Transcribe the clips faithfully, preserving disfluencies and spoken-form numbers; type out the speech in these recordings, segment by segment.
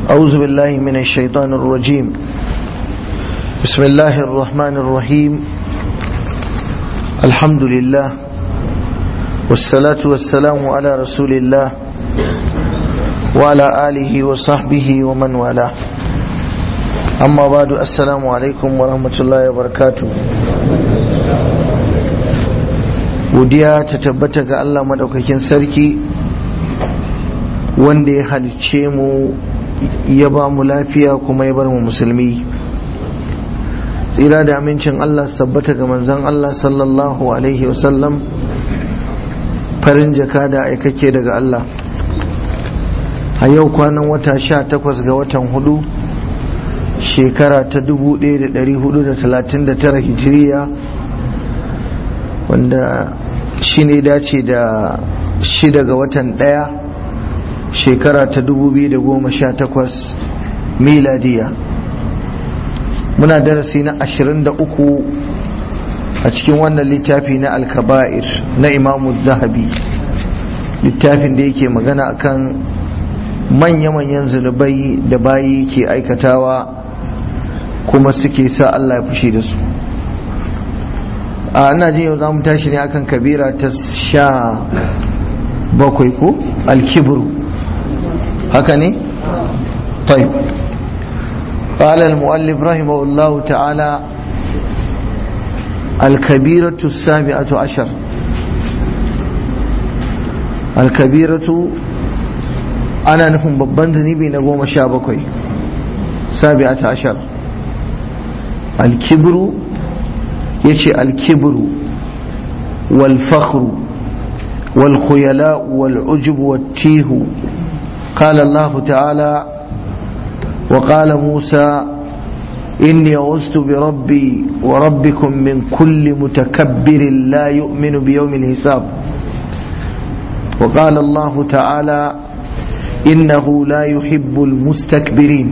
أعوذ بالله من الشيطان الرجيم. بسم الله الرحمن الرحيم. الحمد لله والصلاة والسلام على رسول الله وعلى آله وصحبه ومن والاه. أما بعد، السلام عليكم ورحمة الله وبركاته. godiya ta tabbata ga Allah madaukakin sarki wanda ya halicce mu ya ba mu lafiya kuma ya bar mu musulmi. Tsira da amincin Allah tabbata ga manzon Allah sallallahu alaihi wasallam, farin jaka da aikake daga Allah. A yau kwanan wata sha takwas ga watan hudu shekara ta dubu ɗaya da ɗari hudu da talatin da tara hijiriya, wanda shi ne dace da shida ga watan ɗaya shekara ta dubu biyu da goma sha takwas miladiya. Muna darasi na ashirin da uku a cikin wannan littafi na alkaba'ir na imamu zahabi, littafin da yake magana akan manya-manyan zunubai da bayi ke aikatawa kuma suke sa Allah ya fushi da su. a ina jin yau za mu tashi ne akan kabira ta sha bakwai ko alkibru, haka ne? طيب. قال المؤلف رحمه الله تعالى: الكبيرة السابعة عشر. الكبيرة أنا نفهم babban zunubi na goma sha bakwai, سابعة عشر. الكبر يشي الكبر والفخر والخيلاء والعجب والتيه. قال الله تعالى: وقال موسى إني عوذت بربي وربكم من كل متكبر لا يؤمن بيوم الحساب. وقال الله تعالى: إنه لا يحب المستكبرين.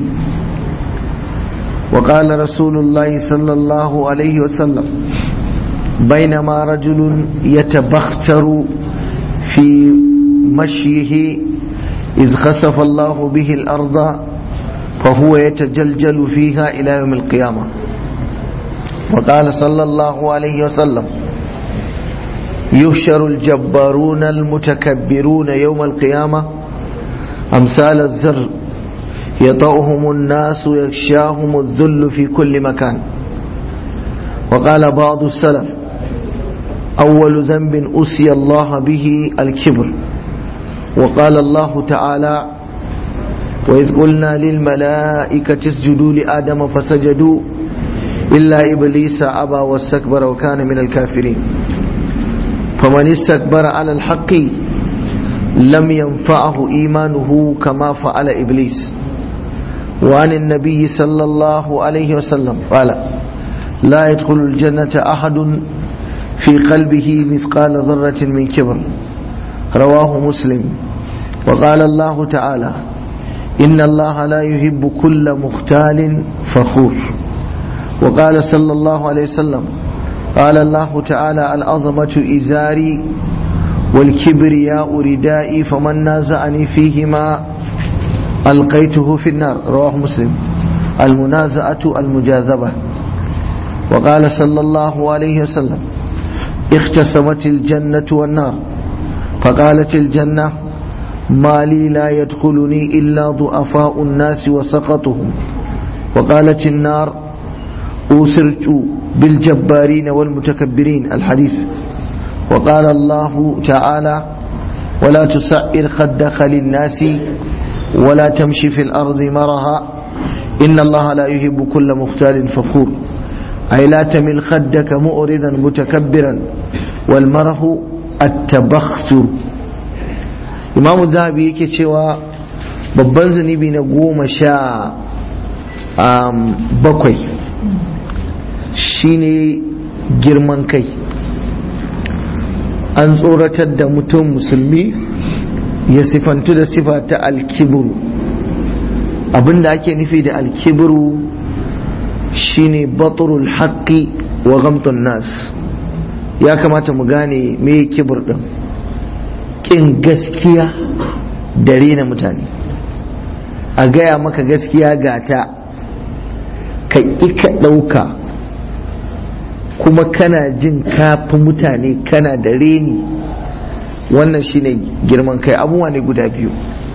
وقال رسول الله صلى الله عليه وسلم: بينما رجل يتبختر في مشيه إذ خسف الله به الأرض فهو يتجلجل فيها إلى يوم القيامة. وقال صلى الله عليه وسلم: يحشر الجبارون المتكبرون يوم القيامة أمثال الذر يطأهم الناس يغشاهم الذل في كل مكان. وقال بعض السلف: أول ذنب أسي الله به الكبر. وقال الله تعالى: وإذ قلنا للملائكة اسجدوا لآدم فسجدوا إلا إبليس أبى واستكبر وكان من الكافرين. فمن استكبر على الحق لم ينفعه إيمانه كما فعل إبليس. وعن النبي صلى الله عليه وسلم قال: لا يدخل الجنة أحد في قلبه مثقال ذرة من كبر. رواه مسلم. وقال الله تعالى: إن الله لا يحب كل مختال فخور. وقال صلى الله عليه وسلم: قال الله تعالى: العظمة إزاري والكبرياء ردائي فمن نازعني فيهما ألقيته في النار. رواه مسلم. المنازعة المجاذبة. وقال صلى الله عليه وسلم: اختصمت الجنة والنار فقالت الجنة: ما لي لا يدخلني إلا ضعفاء الناس وسقطهم. وقالت النار: أوسرت بالجبارين والمتكبرين. الحديث. وقال الله تعالى: ولا تسعر خدك للناس ولا تمشي في الأرض مرها إن الله لا يحب كل مختال فخور. أي لا تمل خدك مؤردا متكبرا والمره التبختر. Imamu Zahabi yake cewa babban zunubi na goma sha bakwai shine girman kai. An tsoratar da mutum musulmi ya sifantu da sifa ta alkibru. Abinda ake nufi da alkibru shine batrul haqqi wa ghamtun nas. Ya kamata mu gane me kibir din. Ƙin gaskiya da rena mutane. a gaya maka gaskiya gata ka ƙi ka ɗauka, kuma kana jin kafi mutane, kana da reni, wannan shine girman kai. Abubuwa ne guda biyu,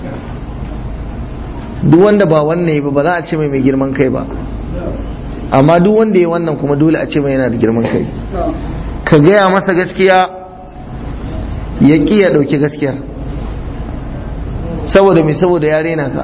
duk wanda ba wannan ba ba za a ce mai mai girman kai ba, amma duk wanda ya wannan kuma dole a ce mai yana da girman kai. Ka gaya masa gaskiya ya ƙi ya ɗauki gaskiyar, saboda mai saboda ya rena ka,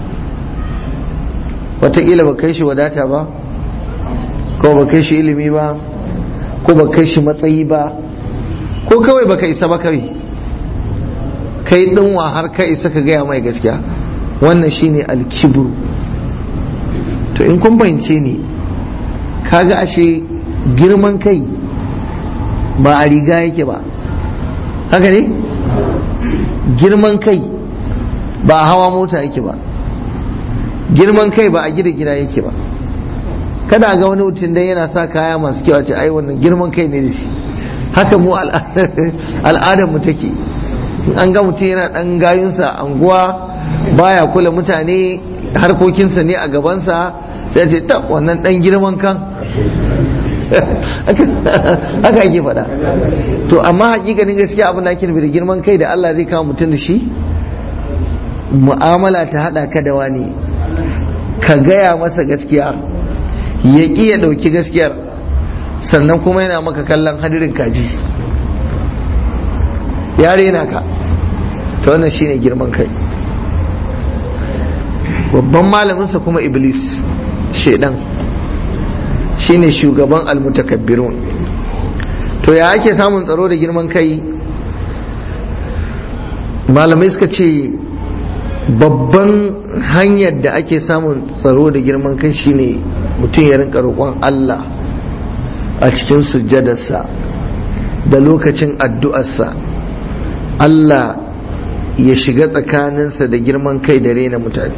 wataƙila ba kai shi wadata ba, ko ba kai shi ilimi ba, ko ba kai shi matsayi ba, ko kawai ba ka isa ba, kawai kai ɗinwa har ka isa ka gaya mai gaskiya. Wannan shine alkibru. To in kun fahimce ni, kaga ashe girman kai ba a riga yake ba, haka ne? Girman kai ba a hawa mota yake ba, girman kai ba a gida gida yake ba. Kada ga wani mutum dan yana sa kaya masu kyau a ce ai wannan girman kai ne da shi. Haka mu al'adar mu take, an ga mutum yana dan gayunsa anguwa, baya kula mutane, harkokinsa ne a gabansa, sai ce ta wannan dan girman kan. Haka ake faɗa. To amma hakikanin gaskiya abin da ake nufi da girman kai da Allah zai kawo mutum da shi, mu'amala ta haɗa ka da wani, ka gaya masa gaskiya ya ƙi ya ɗauki gaskiyar, sannan kuma yana maka kallon hadirin kaji, ya rena ka. To wannan shine girman kai. Babban malaminsa kuma Iblis, shaidan, shine shugaban almutakabbirun. To ya ake samun tsaro da girman kai? Malamai suka ce babban hanyar da ake samun tsaro da girman kai shine mutum ya rinka roƙon Allah a cikin sujjadarsa da lokacin addu'arsa, Allah ya shiga tsakaninsa da girman kai da rena mutane.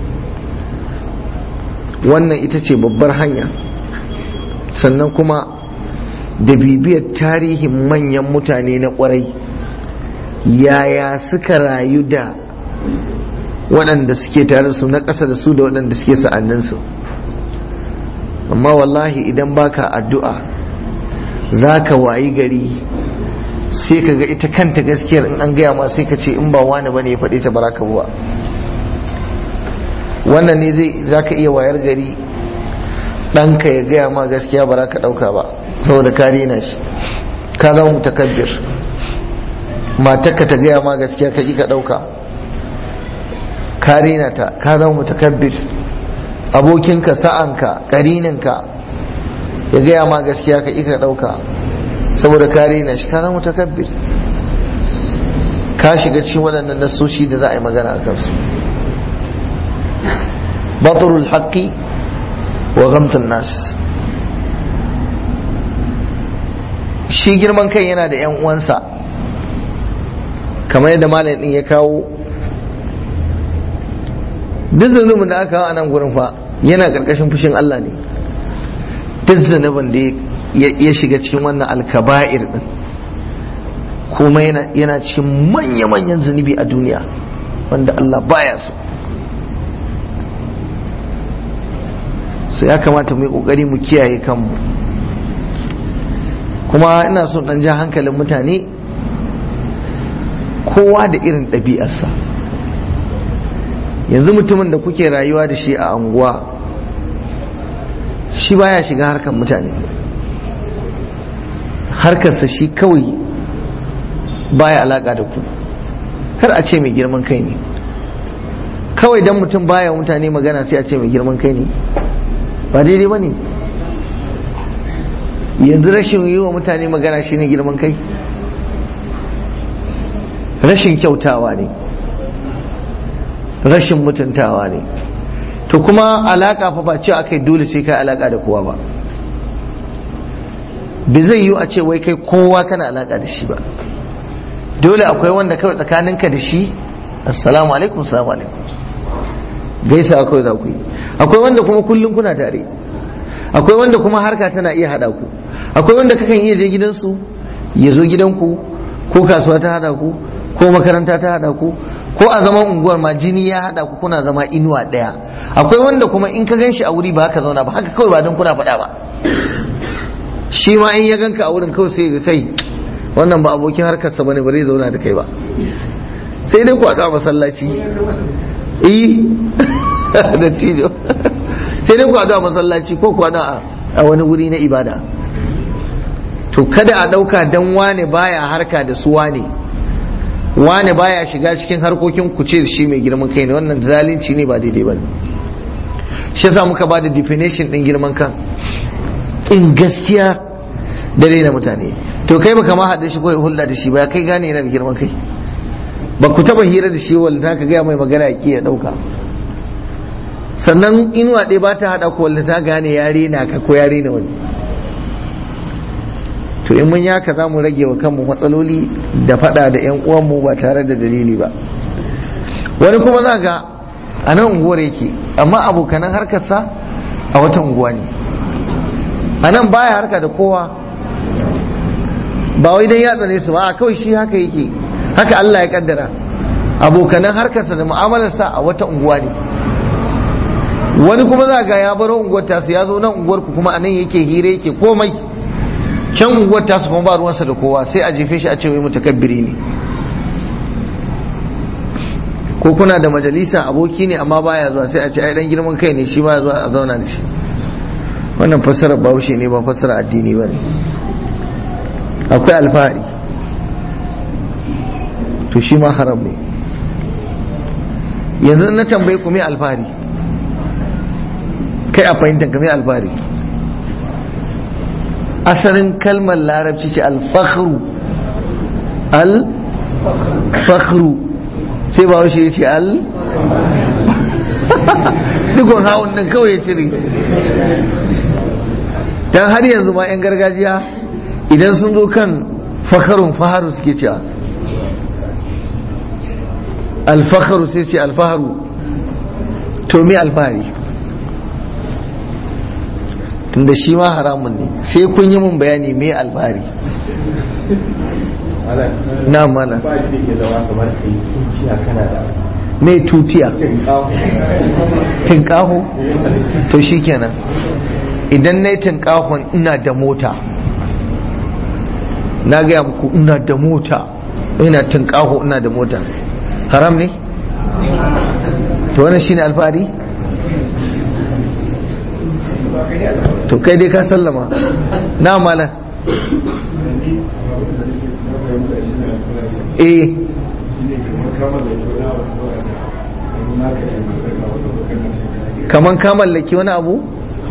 Wannan ita ce babbar hanya. Sannan kuma da bibiyar tarihin manyan mutane na ƙwarai, yaya suka rayu da waɗanda suke tare su na ƙasa da su da waɗanda suke sa'anninsu. Amma wallahi idan baka addu'a za ka wayi gari sai ka ga ita kanta gaskiyar in an gaya ma sai ka ce in ba wani bane ya faɗe ta baraka ba. Wannan ne zai za ka iya wayar gari ɗanka ya gaya ma gaskiya ba za ka ɗauka ba saboda ka rena shi, ka zama mutakabbir. Matarka ta gaya ma gaskiya ka ƙi ka ɗauka, ka rena ta, ka zama mutakabbir. Abokinka, sa'anka, ƙarininka ya gaya ma gaskiya ka ƙi ka ɗauka saboda ka rena shi, ka zama mutakabbir. Ka shiga cikin waɗannan nasoshi da za a yi magana a kansu. batrul haqqi wa ghamtun nas. Shi girman kai yana da yan uwansa, kamar yadda malamin din ya kawo. Duk zunubin da aka kawo a nan gurin fa yana karkashin fushin Allah ne. Duk zunubin da ya shiga cikin wannan alkaba'ir din kuma yana cikin manya-manyan zunubi a duniya wanda Allah baya so. So ya kamata mu yi kokari mu kiyaye kanmu. Kuma ina so dan ja hankalin mutane, kowa da irin ɗabi'arsa. Yanzu mutumin da kuke rayuwa da shi a anguwa, shi baya shiga harkar mutane, harkarsa shi kawai baya alaka da ku. Kar a ce mai girman kai ne, kawai dan mutum baya mutane magana sai a ce mai girman kai ne, ba daidai ba ne. Yanzu rashin yi wa mutane magana shine girman kai, rashin kyautawa ne, rashin mutuntawa ne. To kuma alaka fa ba cewa akai dole sai kai alaka da kowa ba. Bai zai yi a ce wai kai kowa kana alaka da shi ba. Dole akwai wanda kawai tsakaninka da shi assalamu alaikum assalamu alaikum, gaisa akwai za ku yi. Akwai wanda kuma kullum kuna tare, akwai wanda kuma harka tana iya hada ku, akwai wanda kakan iya je gidansu ya zo gidanku, ko kasuwa ta hada ku, ko makaranta ta hada ku ko a zaman unguwar ma jini ya hada ku kuna zama inuwa daya. Akwai wanda kuma in ka gan shi a wuri ba haka zauna ba, haka kawai ba don kuna faɗa ba, shi ma in ya ganka a wurin kawai sai ga kai wannan ba abokin harkarsa bane, ba zai zauna da kai ba, sai dai ku a masallaci eh da tijo sai dai ku a masallaci ko ku a wani wuri na ibada. To kada a ɗauka dan wane baya harka da su wane, wane baya shiga cikin harkokin ku ce shi mai girman kai ne, wannan zalunci ne, ba daidai ba ne. Shi yasa muka ba da definition din girman kan, in gaskiya da na mutane. To kai baka ma haɗe shi ko hulɗa da shi ba, kai gane yana da girman kai, ba ku taba hira da shi wanda ka gaya mai magana ya ya ɗauka. Sannan inuwa ɗaya ba ta haɗa ko wanda ta gane ya rena ka ko ya rena wani. To in mun yaka za mu rage wa kanmu matsaloli da fada da yan uwanmu ba tare da dalili ba. Wani kuma za ga a nan unguwar yake amma abokanan harkarsa a wata unguwa ne, a nan baya harka da kowa, ba wai dan ya tsane su ba, a kawai shi haka yake, haka Allah ya kaddara. Abokanan harkarsa da mu'amalarsa a wata unguwa ne. Wani kuma za ga ya baro unguwar tasu ya zo nan unguwar ku kuma a nan yake hira yake komai, can unguwar tasu kuma ba ruwansa da kowa, sai a jefe shi a ce wai mutakabbiri ne. Ko kuna da majalisa aboki ne amma baya zuwa, sai a ce ai dan girman kai ne shi baya zuwa a zauna da shi. Wannan fassara bahaushe ne, ba fassara addini bane. Akwai alfahari, to shi ma haram ne. Yanzu na tambaye ku me alfahari, kai a fahimtar ka me alfahari? Asalin kalmar larabci ce alfakhru, alfakhru, sai ba shi ya ce al dukkan hawan nan kawai ya cire. Dan har yanzu ma 'yan gargajiya idan sun zo kan fakharun faharu suke cewa, alfakharu sai ce alfaharu. To me alfahari? Tunda shi ma haramun ne, sai kun yi mun bayani me alfahari. Na mana me tutiya tinkaho? To shi kenan, idan na yi tinkahon ina da mota, na gaya muku ina da mota, ina tinkaho ina da mota, haram ne? To wannan shine alfahari? To kai dai ka sallama. Na mala eh kaman ka mallaki wani abu?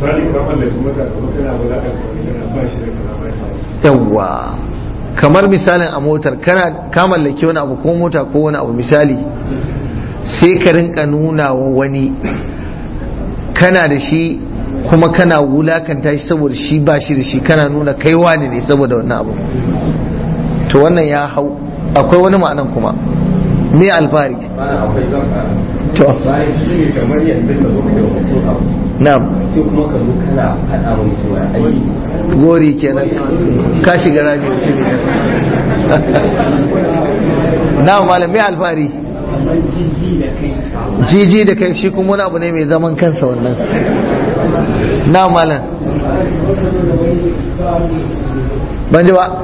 Yawwa, kamar misalin a motar kana ka mallaki wani abu ko mota ko wani abu misali, sai ka rinka nuna wa wani kana da shi kuma kana wulakanta shi saboda shi ba shi da shi, kana nuna kai wani ne saboda wannan abu. To wannan ya hau. Akwai wani ma'anan kuma me alfahari? To kamar yanzu ka zo ka na'am, sai kuma ka zo kana hada mun cewa ai gori kenan, ka shiga rami mutum ne. Na'am malam, me alfahari? Jiji da kai, shi kuma wani abu ne mai zaman kansa wannan. Na malam ban ji ba?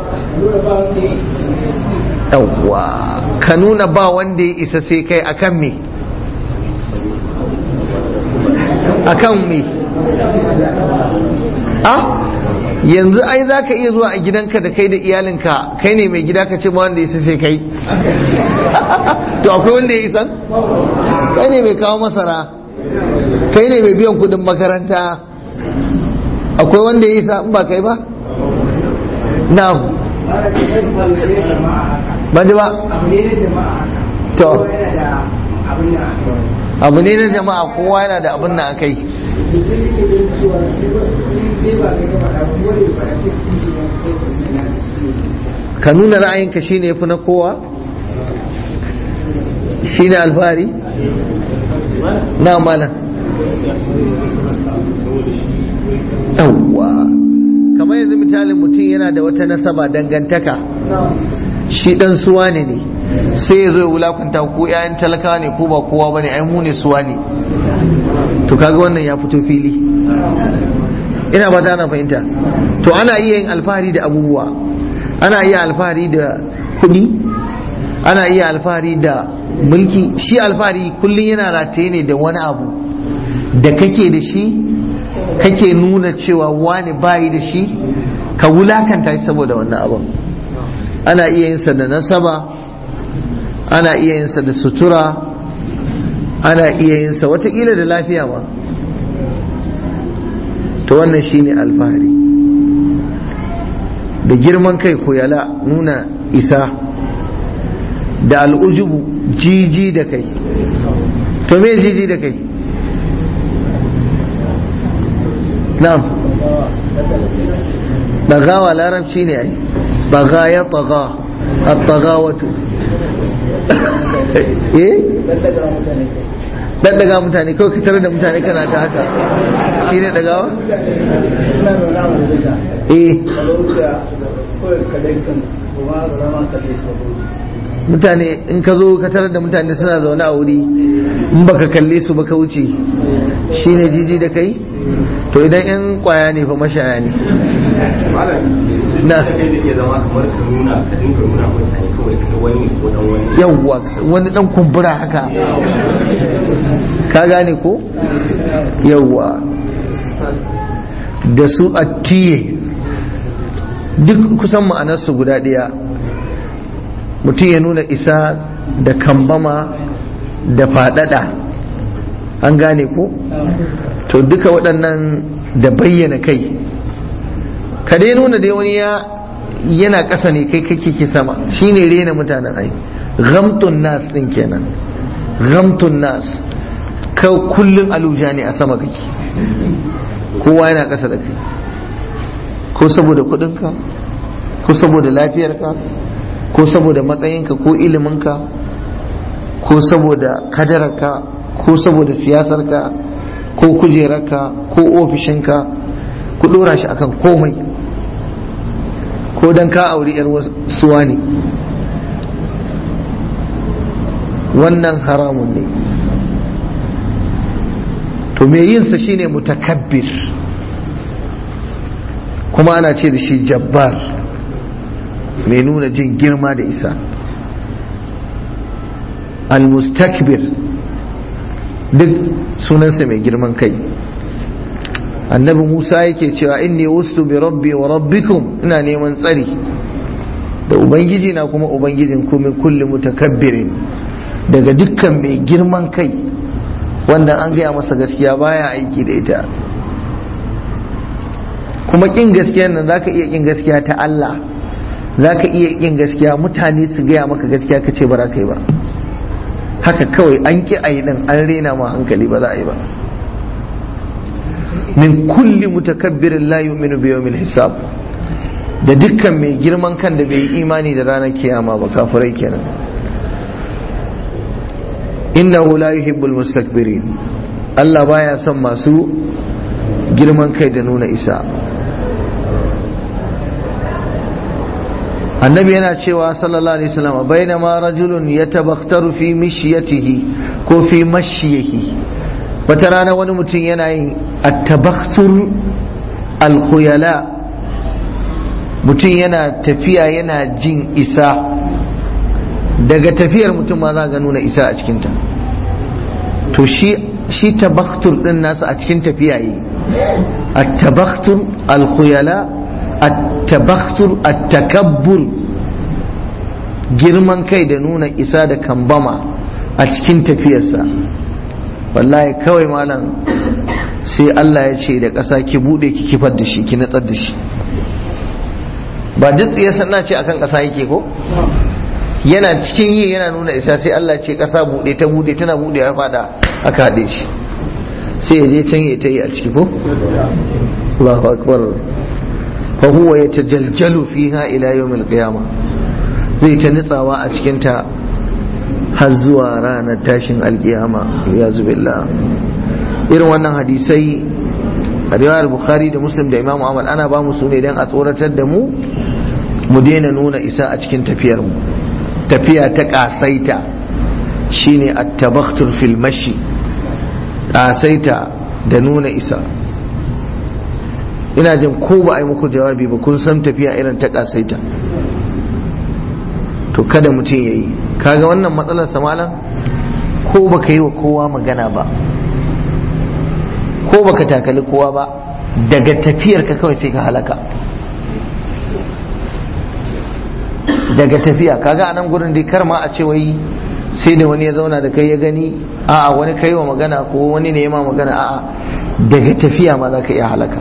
Yawwa, ka nuna ba wanda ya isa sai kai, akan me? Akan me? A yanzu ai za ka iya zuwa a gidanka da kai da iyalinka, kai ne mai gida, ka ce ba wanda ya isa sai kai. To akwai wanda ya isa? Kai ne mai kawo masara, kai ne mai biyan kudin makaranta, akwai wanda ya isa in ba kai ba? Na'am. Ban ji ba? To abu ne na jama'a, kowa yana da abin na akai. Ka nuna ra'ayinka shine yafi na kowa, shine alfahari. Na malam yawwa, kamar yanzu misalin mutum yana da wata nasaba dangantaka, shi dan suwa ne ne, sai ya zo ya wulakanta ko ƴaƴan talakawa ne ko ba kowa bane ai mu ne suwa ne. To kaga wannan ya fito fili, ina ba ta na fahimta. To ana iya yin alfahari da abubuwa, ana iya alfahari da kuɗi, ana iya alfahari da mulki. Shi alfahari kullum yana rataye ne da wani abu da kake da shi, kake nuna cewa wani bayi da shi, ka wulakanta shi saboda wannan abun. Ana iya yin sa da nasaba, ana iya yin sa da sutura, ana iya yin sa watakila da lafiya ma. To wannan shine alfahari. Da girman kai, koyala, nuna isa, da al'ujubu, jiji da kai. To me jiji da kai? na'am, dagawa larabci ne ai, baga ya taga, at-tagawatu eh daddaga mutane kawai ka tare da mutane kana ta haka shi ne dagawa? eh mutane in ka zo ka tarar da mutane suna zaune a wuri in baka kalle su baka wuce shine jiji da kai. To idan yan kwaya ne fa mashaya ne na yawwa wani dan kumbura haka ka gane ko yawwa da su attiye duk kusan ma'anarsu guda ɗaya. Mutum ya nuna isa da kambama da faɗaɗa, an gane ko? To duka waɗannan da bayyana kai, ka dai nuna dai wani ya yana ƙasa ne kai kake ke sama, shine rena mutanen ai. Ghamtun nas ɗin kenan, ghamtun nas, ka kullum aluja ne a sama kake, kowa yana ƙasa da kai, ko saboda kuɗinka, ko saboda lafiyarka, ko saboda matsayinka ko iliminka, ko saboda kadararka, ko saboda siyasarka, ko kujerarka, ko ofishinka, ku dora shi akan komai, ko dan ka auri yar suwa ne, wannan haramun ne. To me yinsa shine mutakabbir, kuma ana ce da shi jabbar, mai nuna jin girma da isa. Al-mustakbir duk sunansa mai girman kai. Annabi Musa yake cewa inni ustu bi rabbi wa rabbikum, ina neman tsari da ubangiji na kuma ubangijin ku min kulli mutakabbirin, daga dukkan mai girman kai wanda an gaya masa gaskiya baya aiki da ita. Kuma kin gaskiya nan zaka iya kin gaskiya ta Allah, zaka iya kin gaskiya mutane su gaya maka gaskiya kace ba za ka yi ba, haka kawai an ki ayi din an rena ma hankali ba za a yi ba. Min kulli mutakabbirin la yu'minu bi yawmil hisab, da dukkan mai girman kan da bai yi imani da ranar kiyama ba, kafirai kenan. Innahu la yuhibbul mustakbirin, Allah baya son masu girman kai da nuna isa. Annabi yana cewa sallallahu alaihi wasallam, bainama rajulun yatabakhtaru fi mishyatihi ko fi mashyihi, wata rana wani mutum yana yin at-tabakhtur al-khuyala, mutum yana tafiya yana jin isa, daga tafiyar mutum ma za ga nuna isa a cikinta. To shi shi tabakhtur din nasa a cikin tafiya yi, at-tabakhtur al-khuyala, at-tabakhtur at-takabbur, girman kai da nuna isa da kambama a cikin tafiyarsa. Wallahi kawai malam sai Allah ya ce da ƙasa ki bude ki kifar da shi, ki natsar da shi. Ba duk ya sanna ce akan ƙasa yake ko? Yana cikin yi yana nuna isa sai Allah ce ƙasa bude, ta bude, tana bude ya fada aka haɗe shi, sai ya je can ya ta yi a ciki ko? Allahu akbar. Fa huwa yatajaljalu fiha ila yawmil qiyamah, zai ta nitsawa a cikin ta har zuwa ranar tashin alkiyama, ya zubillah. Irin wannan hadisai a riwayar Bukhari da Muslim da Imam Ahmad ana ba mu su ne dan a tsoratar da mu mu daina nuna isa a cikin tafiyar mu. tafiya ta kasaita shine at-tabakhtur fil mashi, kasaita da nuna isa. ina jin ko ba a yi muku jawabi ba kun san tafiya irin ta kasaita, to kada mutum ya yi. Kaga wannan matsalar samalan, ko baka yi wa kowa magana ba, ko baka takali kowa ba, daga tafiyar ka kawai sai ka halaka. daga tafiya kaga a nan gurin dai kar ma a ce wai sai da wani ya zauna da kai ya gani, a'a wani kai wa magana ko wani ne ya ma magana, a'a daga tafiya ma za ka iya halaka.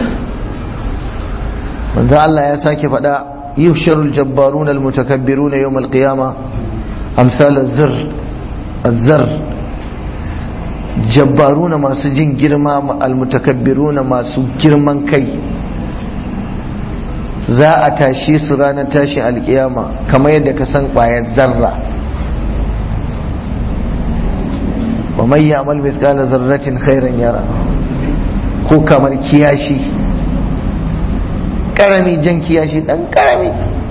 manzo Allah ya sake faɗa yuhsharul jabbaruna almutakabbiruna yawm alqiyama amsal az-zar az-zar, jabbaruna masu jin girma, almutakabbiruna masu girman kai, za a tashi su ranar tashin alkiyama kamar yadda ka san ƙwayar zarra. wa man ya'mal mithqala dharratin khairan yara, ko kamar kiyashi karami, jan kiyashi dan karami,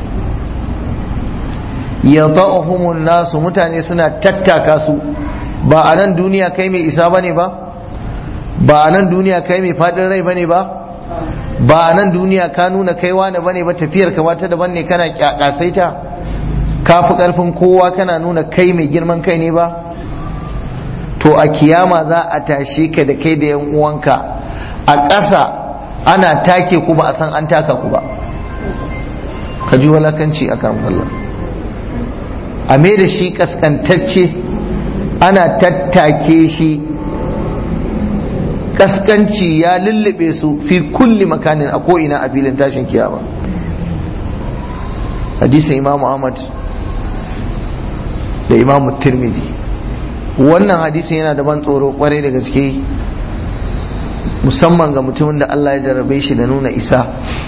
yata'uhumun nasu, mutane suna tattaka su. Ba a nan duniya kai mai isa bane ba, ba a nan duniya kai mai fadin rai bane ba, ba a nan duniya ka nuna kai wani bane ba, tafiyar ka wata daban ne, kana kyakasaita, ka fi karfin kowa, kana nuna kai mai girman kai ne ba. To a kiyama za a tashe ka da kai da yan uwanka a ƙasa, ana take ku ba a san an taka ku ba. Ka ji walakanci a kan Allah, a me da shi kaskantacce, ana tattake shi, kaskanci ya lullube su fi kulli makanin, a ko'ina a filin tashin kiyama. hadisin Imam Ahmad da Imam Tirmidhi. Wannan hadisin yana da ban tsoro kwarai da gaske, musamman ga mutumin da Allah ya jarabe shi da nuna isa.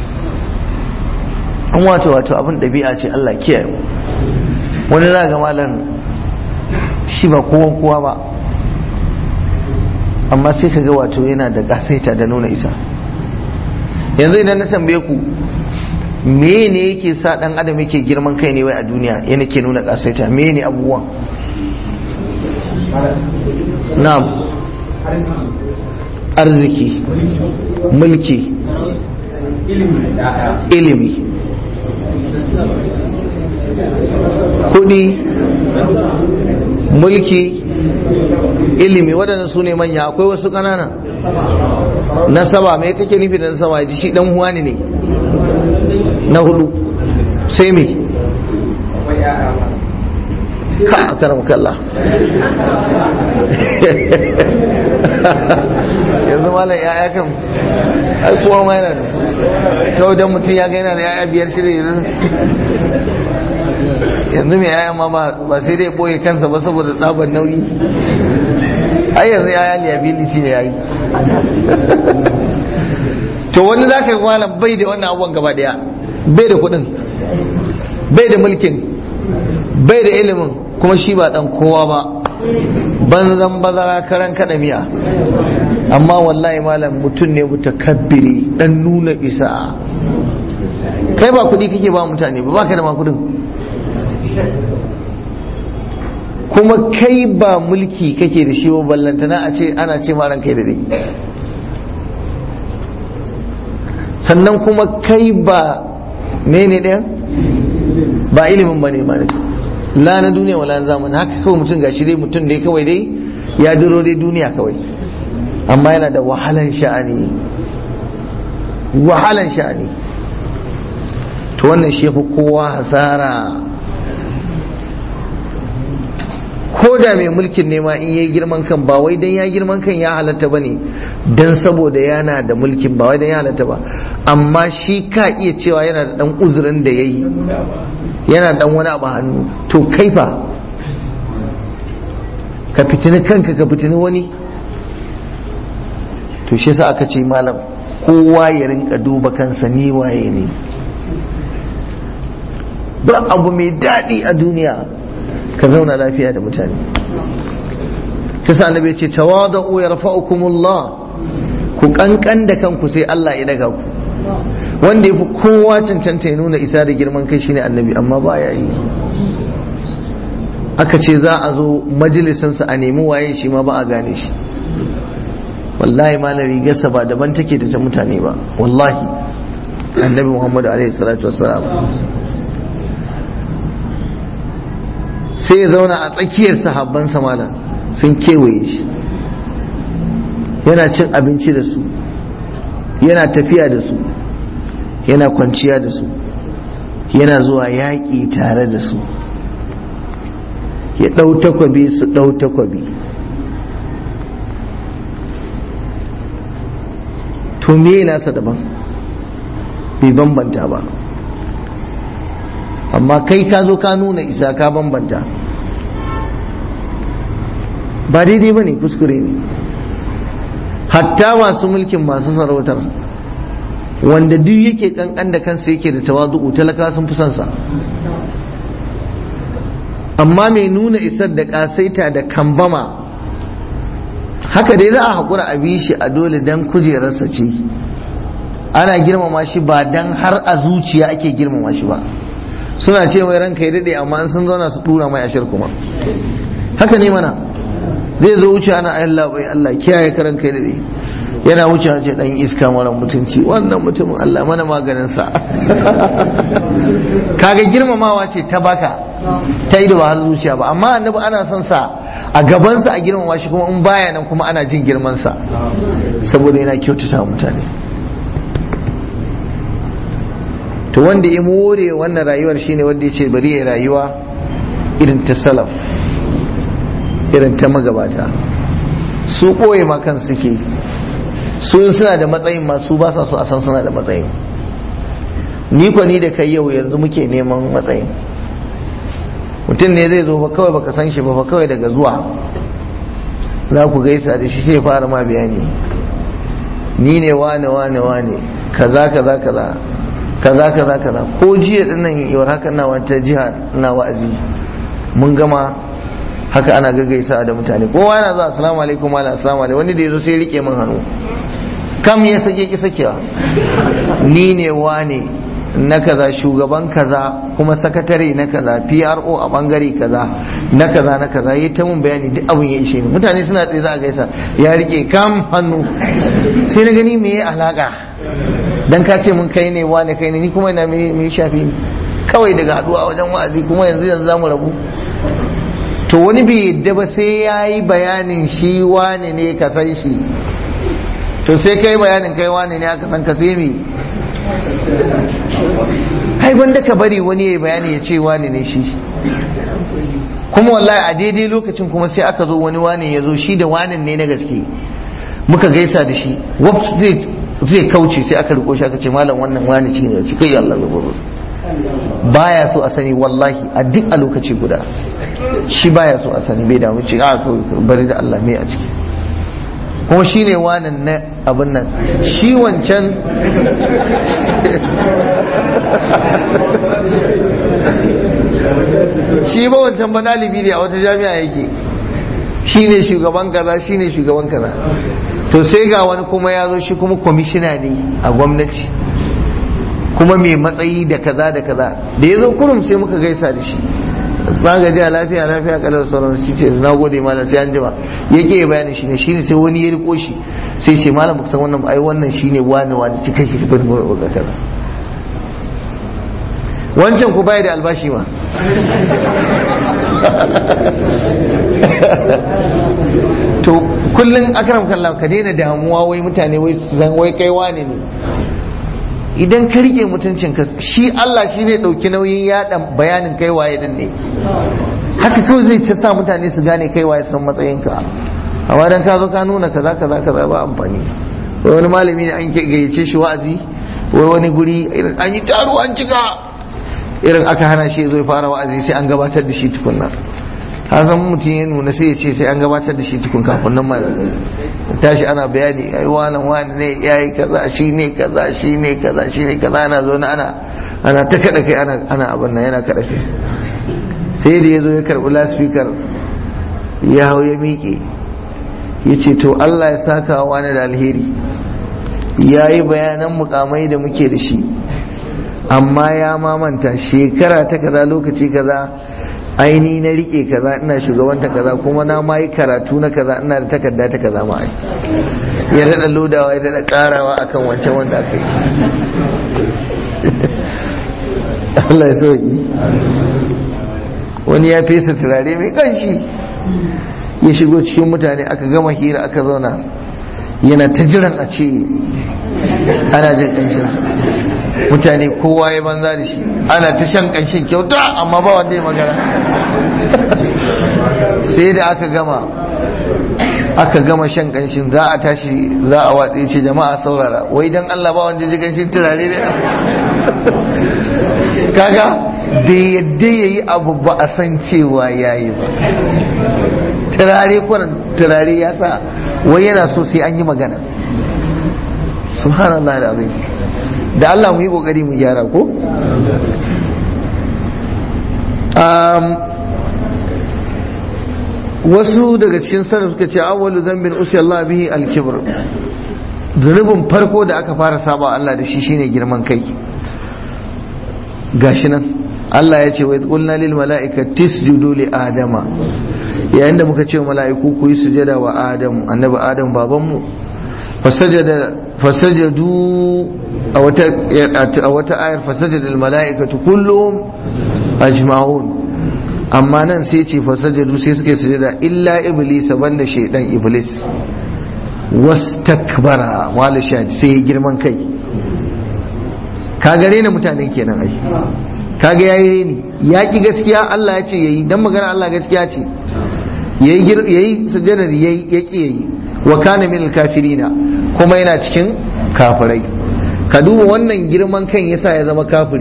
An wato wato abin ɗabi'a ce, Allah kiyaye. Wani za ga malam shi ba kowan kowa ba, amma sai ka ga wato yana da kasaita da nuna isa. Yanzu idan na tambaye ku me ne yake sa dan adam yake girman kai ne wai a duniya, yana ke nuna kasaita, me ne abubuwan? Na'am, arziki, mulki, ilimi, kudi, mulki, ilimi, waɗannan su ne manya. Akwai wasu ƙanana. Nasaba, me kake nufi da nasaba? Ji shi dan huwa ne na hudu. Sai me? Ka karam kallah. Yanzu malam ya'ya kan ai kowa ma yana da su. Kawai dan mutum ya ga yana da ya'ya biyar shi da yanzu mai ya'ya ma ba sai dai boye kansa ba saboda tsabar nauyi. Ai yanzu ya'ya liability ne yayi. To wani zaka ga malam bai da wannan abubuwan gaba daya, bai da kuɗin, bai da mulkin, bai da ilimin, kuma shi ba dan kowa ba, banzan bazara karan kada miya. Amma wallahi malam mutum ne mutakabbiri, dan nuna isa. Kai ba kudi kake ba mutane ba, baka da ma kudin, kuma kai ba mulki kake da shi ba, ballantana a ce ana ce ma ran kai da dai. Sannan kuma kai ba mene ɗaya, ba ilimin ba ne ma la na duniya wala na zamani. Haka kawai mutum gashi dai mutum dai kawai dai ya duro dai duniya kawai, amma yana da wahalan sha'ani, wahalan sha'ani. To wannan shi yafi kowa hasara. Ko da mai mulkin nema in yayi girman kan, ba wai dan ya girman kan ya halatta bane, dan saboda yana da mulkin, ba wai dan ya halatta ba, amma shi ka iya cewa yana da dan uzurin da yayi, yana dan wani abu hannu. To kai fa ka fitini kanka, ka fitini wani. To shi yasa aka ce malam kowa ya rinka duba kansa, ni waye ne. Ba abu mai daɗi a duniya ka zauna lafiya da mutane. Ta sa annabi ce tawadu yarfa'ukumullah, ku kankan da kanku sai Allah ya daga ku. Wanda yafi kowa cancanta ya nuna isa da girman kai shine annabi, amma ba ya yi. aka ce za a zo majalisinsa a nemi waye shi ma ba a gane shi. Wallahi malam rigarsa ba daban take da ta mutane ba, wallahi annabi Muhammadu alaihi salatu wassalam sai ya zauna a tsakiyar sahabbansa malam sun kewaye shi, yana cin abinci da su, yana tafiya da su, yana kwanciya da su, yana zuwa yaƙi tare da su, ya ɗau takwabi su ɗau takwabi. To me nasa daban bai bambanta ba, amma kai ka zo ka nuna isa ka bambanta, ba daidai ba ne, kuskure ne. Hatta masu mulkin masu sarautar wanda duk yake kankan da kansa yake da tawazu'u talaka sun fi son sa, amma mai nuna isar da kasaita da kambama haka dai za a haƙura a bi shi a dole dan kujerarsa ce, ana girmama shi ba dan har a zuciya ake girmama shi ba. Suna ce mai ranka ya daɗe amma an sun zauna su ɗura mai ashir kuma haka ne mana. Zai zo wuce ana Allah bai Allah kiyaye ka ranka ya daɗe, yana wuce ce dan iska mara mutunci wannan mutumin Allah mana maganinsa. Kaga girmamawa ce ta baka ta ido ba har zuciya ba, amma annabi ana son sa a gabansa a girmama shi, kuma in baya nan kuma ana jin girmansa saboda yana kyautata mutane. To wanda ya more wannan rayuwar shine wanda ya ce bari ya rayuwa irin ta salaf, irin ta magabata. Su ɓoye ma kan suke, su suna da matsayin masu ba sa so a san suna da matsayin. Ni kwa ni da kai yau yanzu muke neman matsayin. Mutum ne zai zo fa kawai baka san shi ba, fa kawai daga zuwa za ku gaisa da shi sai fara ma bayani, ni ne wane wane wane kaza kaza kaza kaza kaza kaza. Ko jiya din nan yau haka na wata jiha na wa'azi mun gama haka ana gaggaisa da mutane, kowa yana zuwa assalamu alaikum wa assalamu alaikum. Wani da yazo sai rike min hannu, kam ya sake ki sakewa, ni ne wane na kaza, shugaban kaza, kuma sakatare na kaza, P R O a bangare kaza, na kaza na kaza. Yi ta mun bayani duk abin ya ishe ni. Mutane suna tsaye za a gaisa, ya rike kam hannu, sai na gani me alaka dan ka ce mun kai ne wane kai ne, ni kuma ina me shafi ni kawai daga haduwa wajen wa'azi, kuma yanzu yanzu zamu rabu. To wani bai yadda ba sai yayi bayanin shi wane ne ka san shi, to sai kai bayanin kai wane ne aka san ka sai me. Hai wanda ka bari wani ya bayani ya ce wane ne shi, kuma wallahi a daidai lokacin kuma sai aka zo wani wane ya zo shi da wanen ne na gaske, muka gaisa da shi wap zai zai kauce sai aka riko shi aka ce malam wannan wani ce ne, kai Allah baya so a sani wallahi a duk a lokaci guda, shi baya so a sani, bai damu ce a bari da Allah mai a ciki, kuma shi ne wanan na abin nan. Shi wancan shi ba wancan ba ɗalibi ne a wata jami'a yake, shi ne shugaban kaza, shi ne shugaban kaza. To sai ga wani kuma ya zo shi kuma kwamishina ne a gwamnati, kuma mai matsayi da kaza da kaza. Da ya zo kurum sai muka gaisa da shi, tsaga jiya lafiya lafiya kalar sauran shi ce na gode malam sai an jima. Yake bayanin shi ne shi ne sai wani ya riko shi sai ce malam baka san wannan ai wannan shi ne wani wani cika shi ban ga kaza. Wancan ku bai da albashi ma. To kullun akram kallah ka daina damuwa wai mutane wai zan wai kai wane ne. Idan ka rike mutuncin ka, shi Allah shi ne dauki nauyin yada bayanin kai waye din ne. Haka kawai zai ta sa mutane su gane kai waye san matsayin ka. Amma dan ka zo ka nuna kaza kaza kaza ba amfani. Wai wani malami ne an gayyace shi wa'azi, wai wani guri irin an yi taro an cika, irin aka hana shi zai fara wa'azi sai an gabatar da shi tukunna. Har zan mutum ya nuna sai ya ce sai an gabatar da shi tukun kafin nan mai tashi ana bayani ai wannan wani ne yayi kaza shi ne kaza shi ne kaza shi ne kaza, ana zo ana ana ta kada kai ana ana abin nan yana kada kai. Sai da yazo ya karbi loudspeaker ya hau ya miƙe yace to Allah ya saka wani da alheri, yayi bayanan mukamai da muke da shi amma ya mamanta shekara ta kaza lokaci kaza aini na rike kaza ina shugabanta kaza kuma na ma yi karatu na kaza ina da takarda ta kaza ma ai ya daɗa lodawa ya daɗa ƙarawa akan wancan wanda aka yi. Allah ya sauki. Wani ya fesa turare mai ƙanshi ya shigo cikin mutane aka gama hira aka zauna yana ta jiran a ce ana jin ƙanshinsa. Mutane kowa ya banza da shi ana ta shan ƙanshin kyauta amma ba wanda ya magana. Sai da aka gama aka gama shan ƙanshin za a tashi za a watse ce jama'a saurara wai dan Allah ba wanda ji ƙanshin turare ne. Kaga bai yadda ya yi abu ba a san cewa ya yi ba. Turare kwanan turare ya sa wai yana so sai an yi magana. Subhanallah da azim. Da Allah mu yi kokari mu gyara ko? Wasu daga cikin salaf suka ce awwalu dhanbin usiya Allah bihi al-kibr. Zunubin farko da aka fara saba Allah da shi shine girman kai. Gashi nan Allah ya ce wa qulna lil mala'ikati isjudu li adama, yayin da muka ce wa mala'iku ku yi sujada wa Adam, annabi Adam babanmu, fasajada fasajadu a wata a wata ayar fasajada al mala'ikatu kulluhum ajma'un, amma nan sai ce fasajadu sai suka yi sujada illa iblis, banda shaydan iblis, wastakbara wala shad sai girman kai. Kaga rena mutane kenan ai, kaga yayi reni ya ki gaskiya. Allah ya ce yayi dan magana Allah gaskiya ce, yayi yayi sujjada yayi ya ki yayi, wa kana minal kafirina kuma yana cikin kafirai. Ka duba wannan girman kan yasa ya zama kafiri,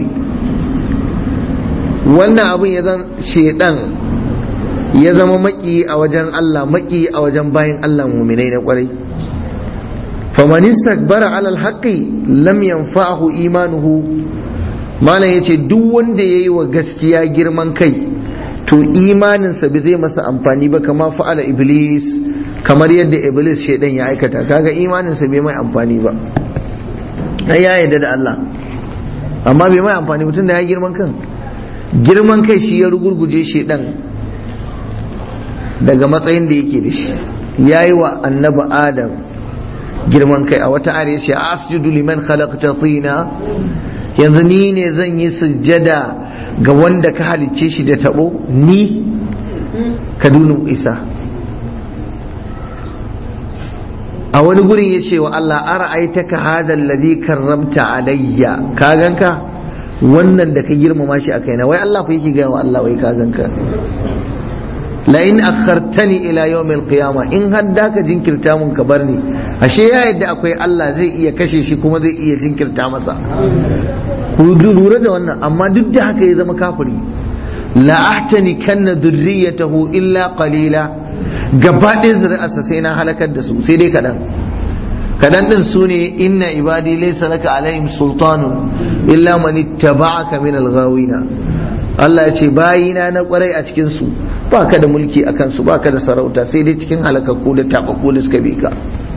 wannan abin ya zama shedan ya zama maki a wajen Allah, maki a wajen bayin Allah mu'minai na kwarai. faman istakbara ala alhaqi lam yanfa'hu imanuhu, malam yace duk wanda yayi wa gaskiya girman kai to imaninsa bai zai masa amfani ba, kama fa'ala iblis, kamar yadda iblis shedan ya aikata. Kaga imaninsa bai mai amfani ba, ai ya yarda da Allah amma bai mai amfani mutum da ya girman kan. Girman kai shi ya rugurguje shedan daga matsayin da yake da shi. Yayi wa annabi Adam girman kai a wata ayar yace asjudu liman khalaqta tina, yanzu ni ne zan yi sujjada ga wanda ka halicce shi da tabo, ni ka dunu isa. A wani gurin yace wa Allah ara'aitaka hadha alladhi karramta alayya, ka ganka wannan da ka girmama shi a kaina. Wai Allah fa yake ga wa Allah wai ka ganka, la in akhartani ila yawm al-qiyamah, in hadda ka jinkirta mun ka bar ni. Ashe ya yadda akwai Allah zai iya kashe shi kuma zai iya jinkirta masa. Ku lura da wannan, amma duk da haka ya zama kafiri. La ahtani kanna dhurriyatahu illa qalila, gaba ɗaya zuri'arsa sai na halakar da su sai dai kaɗan. Kaɗan ɗin su ne inna ibadi laysa laka alaihim sultanun illa man ittaba'aka min al-ghawina. Allah ya ce bayina na kwarai a cikin su ba ka da mulki a kansu, ba ka da sarauta, sai dai cikin halakakku da tabakku da suka bi ka.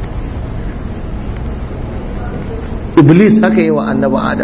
Iblis haka yi wa annabi Adam,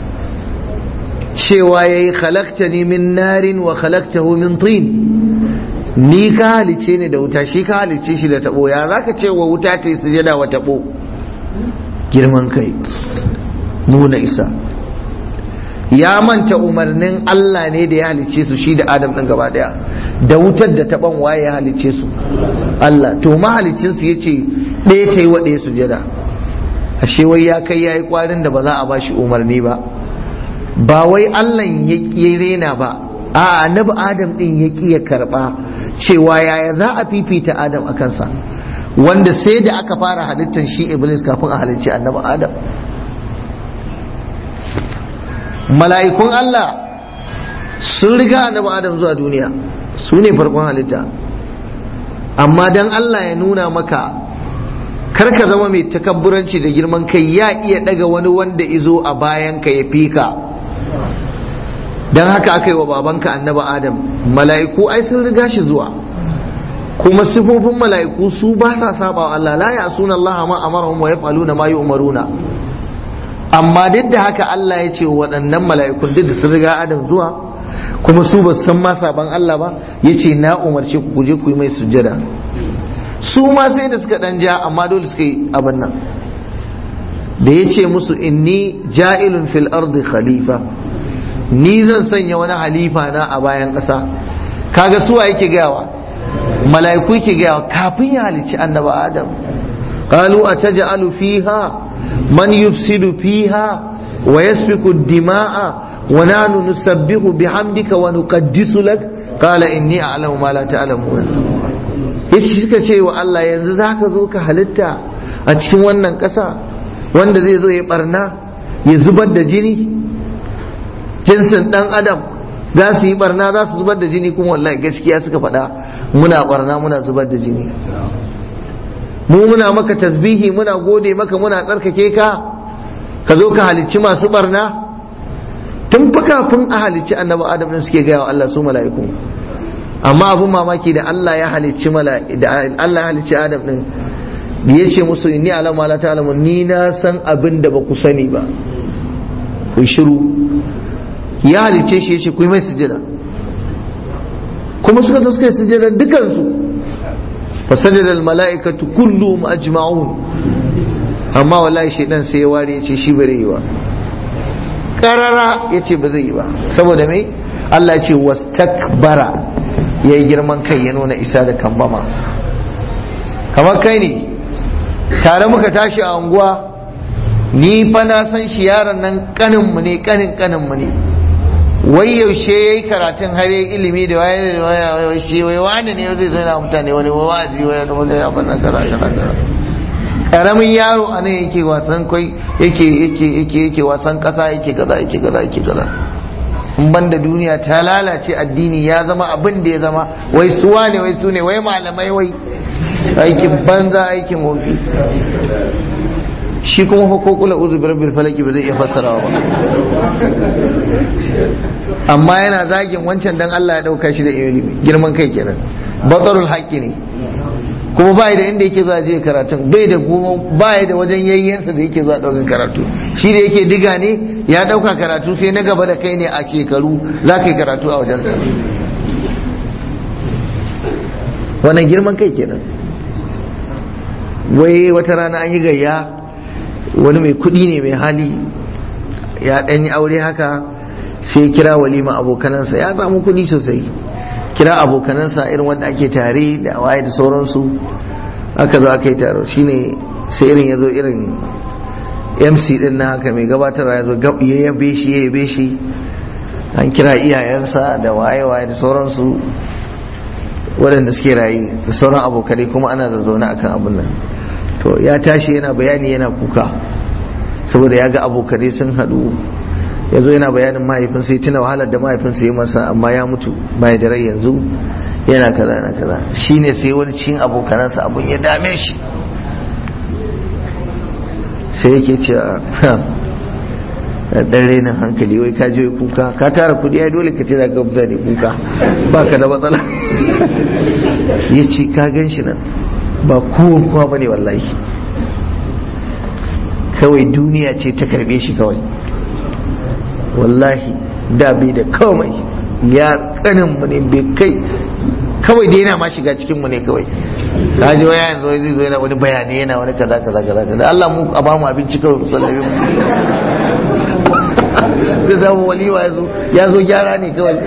cewa yayi khalaqtani min narin wa khalaqtahu min tin, ni ka halice ni da wuta shi ka halice shi da tabo, ya zaka ce wa wuta ta yi sujada wa tabo? Girman kai, nuna isa. Ya manta umarnin Allah ne da ya halicce su shi da Adam ɗin gaba ɗaya, da wutar da taɓan waye ya halicce su? Allah. To mahalicin su yace ɗaya ta yi wa ɗaya sujada. Ashe wai ya kai yayi kwarin da ba za a ba shi umarni ba. Ba wai Allah ya rena ba, a annabi Adam ɗin ya ƙi ya karɓa cewa yaya za a fifita Adam a kansa, wanda sai da aka fara halittar shi Iblis kafin a halicci annabi Adam. Mala'ikun Allah sun riga annabi Adam zuwa duniya, su ne farkon halitta, amma dan Allah ya nuna maka kar ka zama mai takabburanci da girman kai, ya iya daga wani wanda izo a bayan ka ya fika. Dan haka aka yi wa babanka annabi Adam. Mala'iku ai sun riga shi zuwa, kuma sifofin mala'iku su ba sa saba wa Allah, la ya'suna Allah ma amarahum wa yaf'aluna ma yu'maruna. Amma duk da haka Allah ya ce waɗannan mala'ikun duk da sun riga Adam zuwa, kuma su ba san ma saban Allah ba, yace na umarce ku je ku yi mai sujjada. Su ma sai da suka dan ja amma dole suka yi abin nan da yace musu inni ja'ilun fil ardi khalifa, ni zan sanya wani halifa na a bayan ƙasa. Kaga suwa yake gayawa, mala'iku yake gayawa kafin ya halicci annabi Adam. qalu ataj'alu fiha man yufsidu fiha wa yasfiku ad-dima'a wa nahnu nusabbihu bihamdika wa nuqaddisu lak qala inni a'lamu ma la ta'lamun. yace suka ce wa Allah yanzu zaka zo ka halitta a cikin wannan ƙasa wanda zai zo ya barna ya zubar da jini, jinsin dan adam za su yi barna za su zubar da jini, kuma wallahi gaskiya suka faɗa muna barna muna zubar da jini. mu muna maka tasbihi muna gode maka muna tsarkake ka ka zo ka halicci masu barna. tun fa kafin a halicci annabi adam din suke gaya wa Allah su mala'iku. amma abun mamaki da Allah ya halicci mala'i da Allah ya halicci adam din da yace musu inni alama la ta'lamu, ni na san abin da ba ku sani ba, ku shiru. ya halicce shi yace ku yi mai sujada, kuma suka zo suka yi sujada dukansu. fasajada al mala'ikatu kulluhum ajma'un, amma wallahi shedan sai ya ware yace shi bare yi ba, karara yace ba zai yi ba. saboda me? Allah ya ce wastakbara, yayi girman kai ya nuna isa da kambama. kamar kai ne tare muka tashi a unguwa, ni fa na san shi yaron nan kanin mu ne kanin kanin mu ne, wai yaushe yayi karatun har yayi ilimi da waye waye shi wai wani ne zai zo na mutane wani wazi wai da wani ya fara kaza kaza. karamin yaro anan yake wasan kai yake yake yake yake wasan kasa yake kaza yake kaza yake kaza. in banda duniya ta lalace, addini ya zama abin da ya zama, wai suwa ne wai su ne wai malamai, wai aikin banza aikin wofi. shi kuma fa ko kula uzu bi rabbil falaki ba zai iya fassarawa ba, amma yana zagin wancan dan Allah ya dauka shi da ilimi. girman kai kenan, batarul haqqi ne. kuma bai da inda yake zuwa je karatun, bai da goma, bai da wajen yayyensa da yake zuwa daukan karatu. shi da yake diga ne ya dauka karatu, sai na gaba da kai ne a shekaru za ka yi karatu a wajensa. wannan girman kai kenan. wai wata rana an yi gayya, wani mai kudi ne mai hali ya dan yi aure haka, sai kira walima abokanansa, ya samu kudi sosai, kira abokanansa irin wanda ake tare da waye da sauransu. aka zo aka yi taro, shine sai irin ya zo irin M C din na haka mai gabatarwa ya zo ya yabe shi ya yabe shi, an kira iyayensa da waye waye da sauransu waɗanda suke rayu da sauran abokanai, kuma ana zazzaune akan abin nan. to ya tashi yana bayani yana kuka saboda ya ga abokanai sun haɗu. ya zo yana bayanin mahaifinsa, ya tuna wahalar da mahaifinsa ya masa, amma ya mutu bai da rai yanzu, yana kaza yana kaza. shine sai wani cikin abokanansa abun ya dame shi, sai yake cewa dan rainin hankali, wai ka je kuka, ka tara kudi ai dole ka ce za ka fita ne kuka, ba ka da matsala. ya ce ka gan shi nan ba kowan kowa ba ne wallahi, kawai duniya ce ta karbe shi kawai. wallahi da bai da kawai, ya kanin mu ne bai kai, kawai dai yana ma shiga cikin mu ne kawai. ka ji waya yanzu zai zo yana wani bayani yana wani kaza kaza kaza da Allah mu a bamu abinci kawai musallabi mu zai zama waliwa ya zo ya zo gyara ne kawai.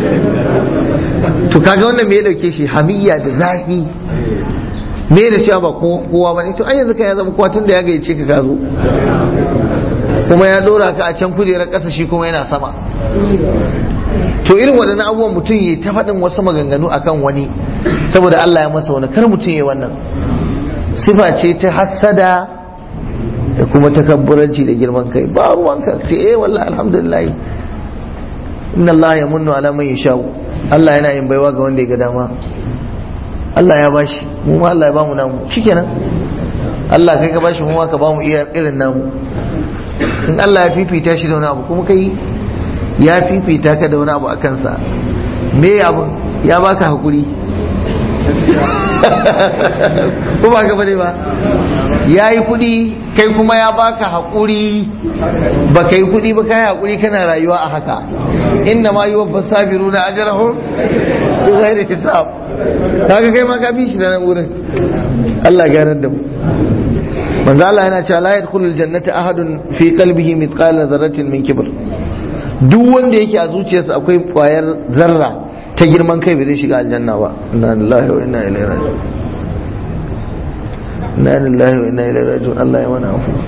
to kaga wannan me ya dauke shi, hamiyya da zafi, me da cewa ba kowa ba ne. to ai yanzu ka ya zama kowa tun da ya gayyace ka ka zo, kuma ya dora ka a can kujerar ƙasa, shi kuma yana sama. to irin waɗannan abubuwan mutum ya ta faɗin wasu maganganu akan wani saboda Allah ya masa wani, kar mutum ya wannan. sifa ce ta hassada da kuma takabburanci da girman kai. ba ruwanka ce eh wallahi alhamdulillah, inna Allah yamunnu ala man yasha, Allah yana yin baiwa ga wanda ya ga dama. Allah ya bashi, mu ma Allah ya bamu namu, shikenan. Allah kai ka bashi, mu ma ka bamu iya irin namu. in Allah ya fifita shi da wani abu, kuma kai ya fifita ka da wani abu a kansa, me abu ya baka hakuri ko ba ka bane ba, ya yi kudi kai kuma ya baka hakuri, ba kai kudi ba kai hakuri kana rayuwa a haka. inna ma yuwaffa sabiruna ajrahum bi ghairi hisab. kaga kai ma ka bi shi da nan wurin. Allah ya ganar da mu. manzo Allah yana cewa la yadkhulul jannata ahadun fi qalbihi mithqala dharratin min kibr. duk wanda yake a zuciyarsa akwai kwayar zarra ta girman kai bai zai shiga aljanna ba. inna lillahi wa inna ilaihi raji'un. inna lillahi wa inna ilaihi raji'un. Allah ya mana afu.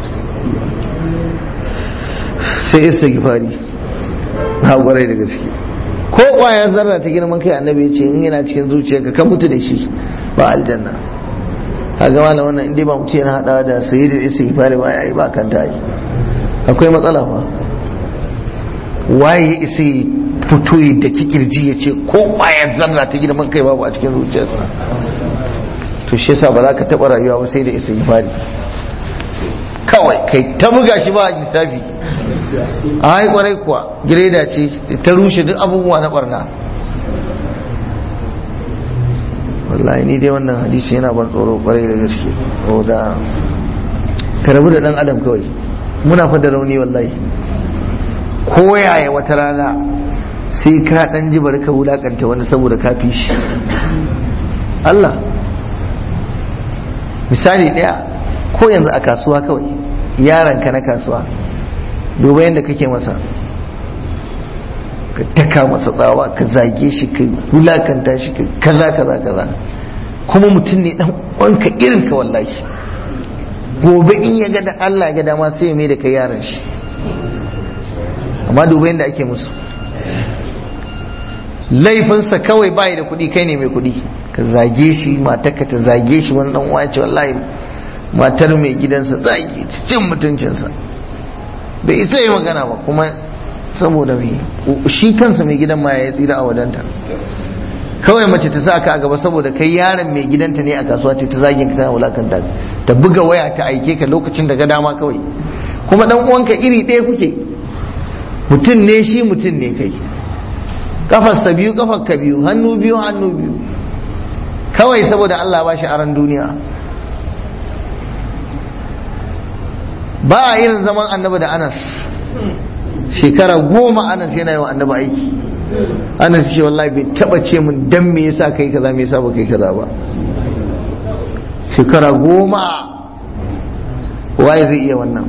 sai istighfari ha gwarai da gaske. ko kwayar zarra ta girman kai annabi ya ce in yana cikin zuciyarka ka mutu da shi ba aljanna. kaga malam wannan indai ba mutu yana hadawa da sayyid istighfari ba yayi ba kan tayi akwai matsala fa. waye isi fito da kikirji ya ce ko kwayar zarra ta girman kai babu a cikin zuciyarsa. to shi yasa ba za ka taba rayuwa ba sai da istighfari kawai kai ta buga shi ba a lissafi. ai kwarai kuwa gireda ce ta rushe duk abubuwa na barna. wallahi ni dai wannan hadisi yana ban tsoro kwarai da gaske. o da ka rabu da dan adam kawai. muna fa da rauni wallahi. ko yaya wata rana sai ka dan ji bari ka wulakanta wani saboda ka fi shi. Allah misali daya ko yanzu a kasuwa kawai yaranka na kasuwa duba yadda kake masa, ka taka masa tsawa, ka zage shi, ka wulakanta shi, ka kaza kaza kaza, kuma mutum ne dan uwanka irin ka wallahi. gobe in ya ga da Allah ya ga dama sai ya mai da kai yaran shi. amma duba yadda ake musu. laifinsa kawai bai da kuɗi, kai ne mai kuɗi, ka zage shi, matarka ta zage shi, wani dan uwa ce wallahi matar mai gidansa zage cin mutuncinsa bai isa yi magana ba, kuma saboda mai shi kansa mai gidan ma ya tsira a wadanta. kawai mace ta sa ka a gaba saboda kai yaron mai gidanta ne a kasuwa ce ta zagin ka tana wulakanta, ta buga waya ta aike ka lokacin da ga dama kawai. kuma dan uwanka iri ɗaya kuke, mutum ne shi, mutum ne kai, kafarsa biyu kafar ka biyu, hannu biyu hannu biyu, kawai saboda Allah ba shi aran duniya. ba a irin zaman annabi da Anas, shekara goma Anas yana yi wa annabi aiki. Anas ce wallahi bai taba ce min dan me yasa kai kaza me yasa ba kai kaza ba. shekara goma waye zai iya wannan?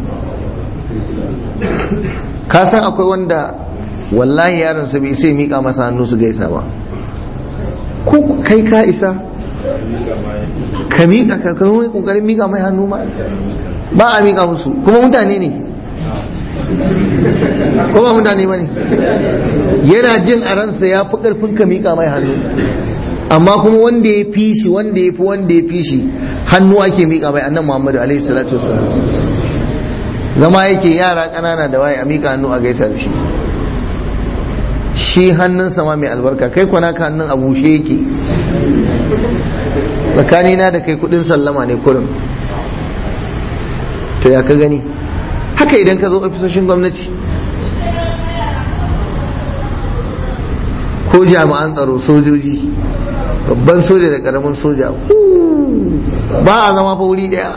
ka san akwai wanda wallahi yaron sa bai sai mika masa hannu su gaisa ba. ko kai ka isa ka mika ka kai kokarin mika mai hannu ma ba a mika musu, kuma mutane ne ko ba mutane ba ne. yana jin a ransa ya fi karfin ka mika mai hannu, amma kuma wanda ya fi shi wanda ya fi wanda ya fi shi hannu ake mika mai. annan Muhammadu alaihi salatu wassalam zama yake yara kanana da waye a mika hannu a gaisa da shi. shi hannunsa ma mai albarka, kai kwana ka hannun a bushe yake. tsakanina da kai kudin sallama ne kurin. to ya ka gani haka idan ka zo ofisoshin gwamnati ko jami'an tsaro, sojoji, babban soja da karamin soja, ba a zama fa wuri daya.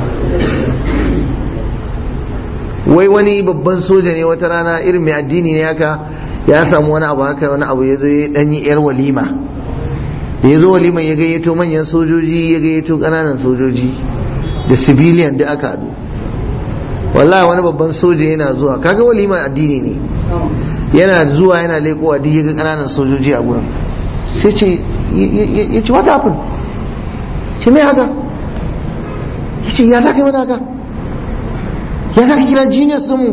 wai wani babban soja ne wata rana irin mai addini ne haka, ya samu wani abu haka, wani abu ya zo ya danyi yar walima. da ya zo walima ya gayyato manyan sojoji, ya gayyato kananan sojoji da civilian da aka haɗu. wallahi wani babban soja yana zuwa, kaga walima addini ne, yana zuwa yana leko a diga kananan sojoji a gurin, sai ce ya ce what happened, ce mai haka, ya ce ya za ka yi wani haka, ya za ka kira genius din mu.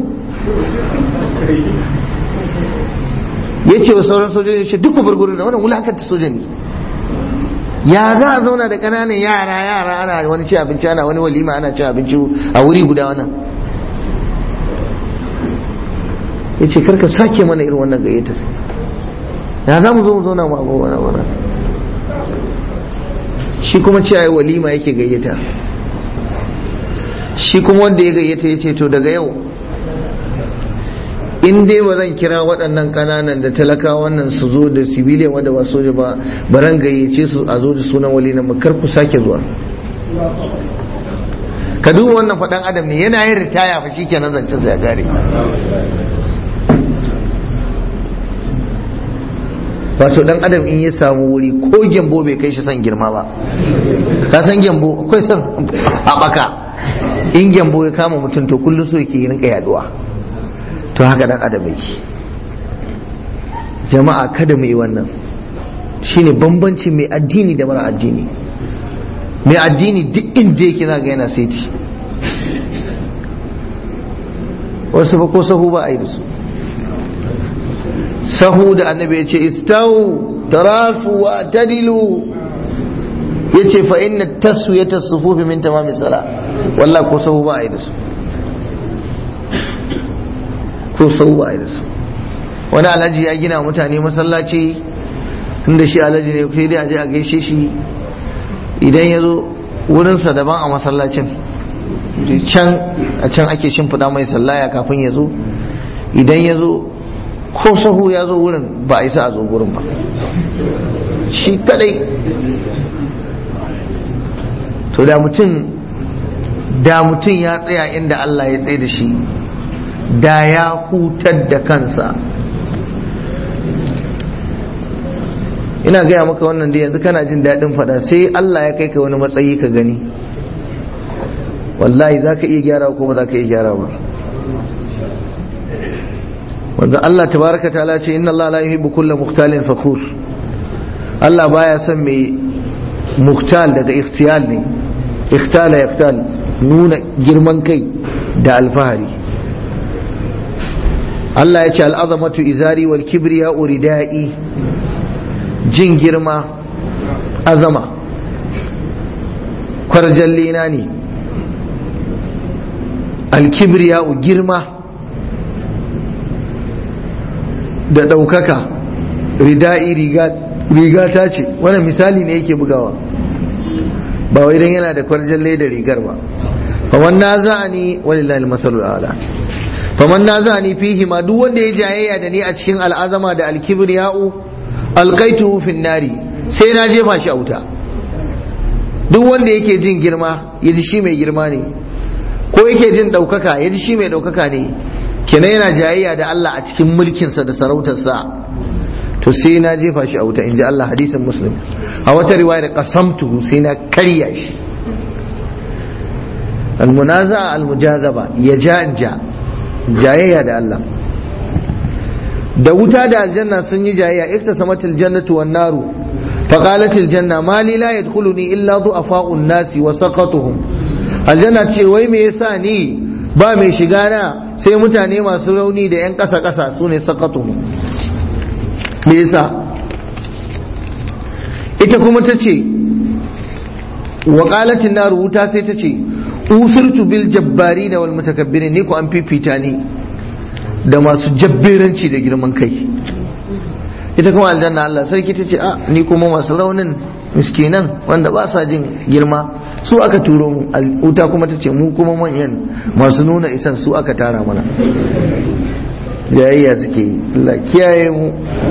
ya ce wa sauran sojoji, ya ce duk bar gurin da wannan wulakanta soja ne. ya za a zauna da kananan yara yara ana wani ci abinci, ana wani walima, ana ci abinci a wuri guda wannan. ya ce karka sake mana irin wannan gayyatar, ya za mu zo mu zauna mu abu wani wani. shi kuma ce ai walima yake gayyata, shi kuma wanda ya gayyata ya ce to daga yau in dai ba zan kira waɗannan ƙananan da talakawa wannan su zo da civilian wanda ba soja ba, baran gayyace su a zo da sunan wali na makar ku sake zuwa. ka duba wannan faɗan adam ne, yana yin ritaya fa shi kenan zancen sa ya gare. wato dan adam in ya samu wuri ko gyambo bai kai shi son girma ba. Ka san gyambo akwai son haɓaka, in gyambo ya kama mutum to kullum so yake rinka yaduwa, to haka dan adam yake. Jama'a kada mu yi wannan, shine bambanci mai addini da mara addini. Mai addini duk inda yake zaga yana saiti, wasu ba ko sahu ba a yi da su. Sahu da annabi ya ce istawu tarasu wa tadilu, ya ce fa inna taswiyata sufufi min tamami sala. Wallahi ko sahu ba a yi da su, ko sahu ba a yi da su. Wani alhaji ya gina mutane masallaci, inda shi alhaji ne sai dai a je a gaishe shi, idan ya zo wurinsa daban a masallacin, can a can ake shimfiɗa mai sallaya kafin ya zo. Idan ya zo ko sahu ya zo wurin ba a isa a zo wurin ba, shi kadai. To da mutum da mutum ya tsaya inda Allah ya tsaye da shi, da ya hutar da kansa. Ina gaya maka wannan da yanzu kana jin daɗin faɗa, sai Allah ya kai ka wani matsayi ka gani, wallahi za ka iya gyara ko ba za ka iya gyara ba. wanda Allah tabaraka ta'ala ce inna Allah la yuhibbu kulla mukhtalin fakhur. Allah baya son mai mukhtal daga ikhtiyal ne, ikhtala yaktal, nuna girman kai da alfahari. Allah ya ce al'azamatu izari wal kibriya uridai, jin girma azama kwarjallina ne, alkibriya girma da ɗaukaka ridai riga ta ce. wannan misali ne yake bugawa, ba wai dan yana da kwarjalle da rigar ba. faman naza'ani walillahi al-masalul a'la, faman naza'ani fihi ma, duk wanda ya jayayya da ni a cikin al'azama da alkibriya'u alqaituhu fin nari, sai na jefa shi a wuta. duk wanda yake jin girma yaji shi mai girma ne, ko yake jin daukaka yaji shi mai daukaka ne, kenan yana jayayya da Allah a cikin mulkinsa da sarautarsa, to sai na jefa shi a wuta, inji Allah, hadisin Muslim. A wata riwayar qasamtuhu, sai na karya shi. almunaza almujazaba, ya janja jayayya da Allah. da wuta da aljanna sun yi jayayya, iktasamatil jannatu wan naru faqalatil janna ma li la yadkhuluni illa du'afa'un nasi wa saqatuhum. aljanna ce wai me yasa ni ba mai shiga na sai mutane masu rauni da yan kasa kasa, sune saqatuhum. me yasa? ita kuma tace wa qalatin naru, wuta sai tace usirtu bil jabbarin wal mutakabbirin, ni ko an fifita ni da masu jabbiranci da girman kai. ita kuma aljanna Allah sarki ta ce a ni kuma masu raunin miskinan wanda ba sa jin girma su aka turo mu. wuta kuma ta ce mu kuma manyan masu nuna isan su aka tara mana. jayayya suke yi, Allah kiyaye mu.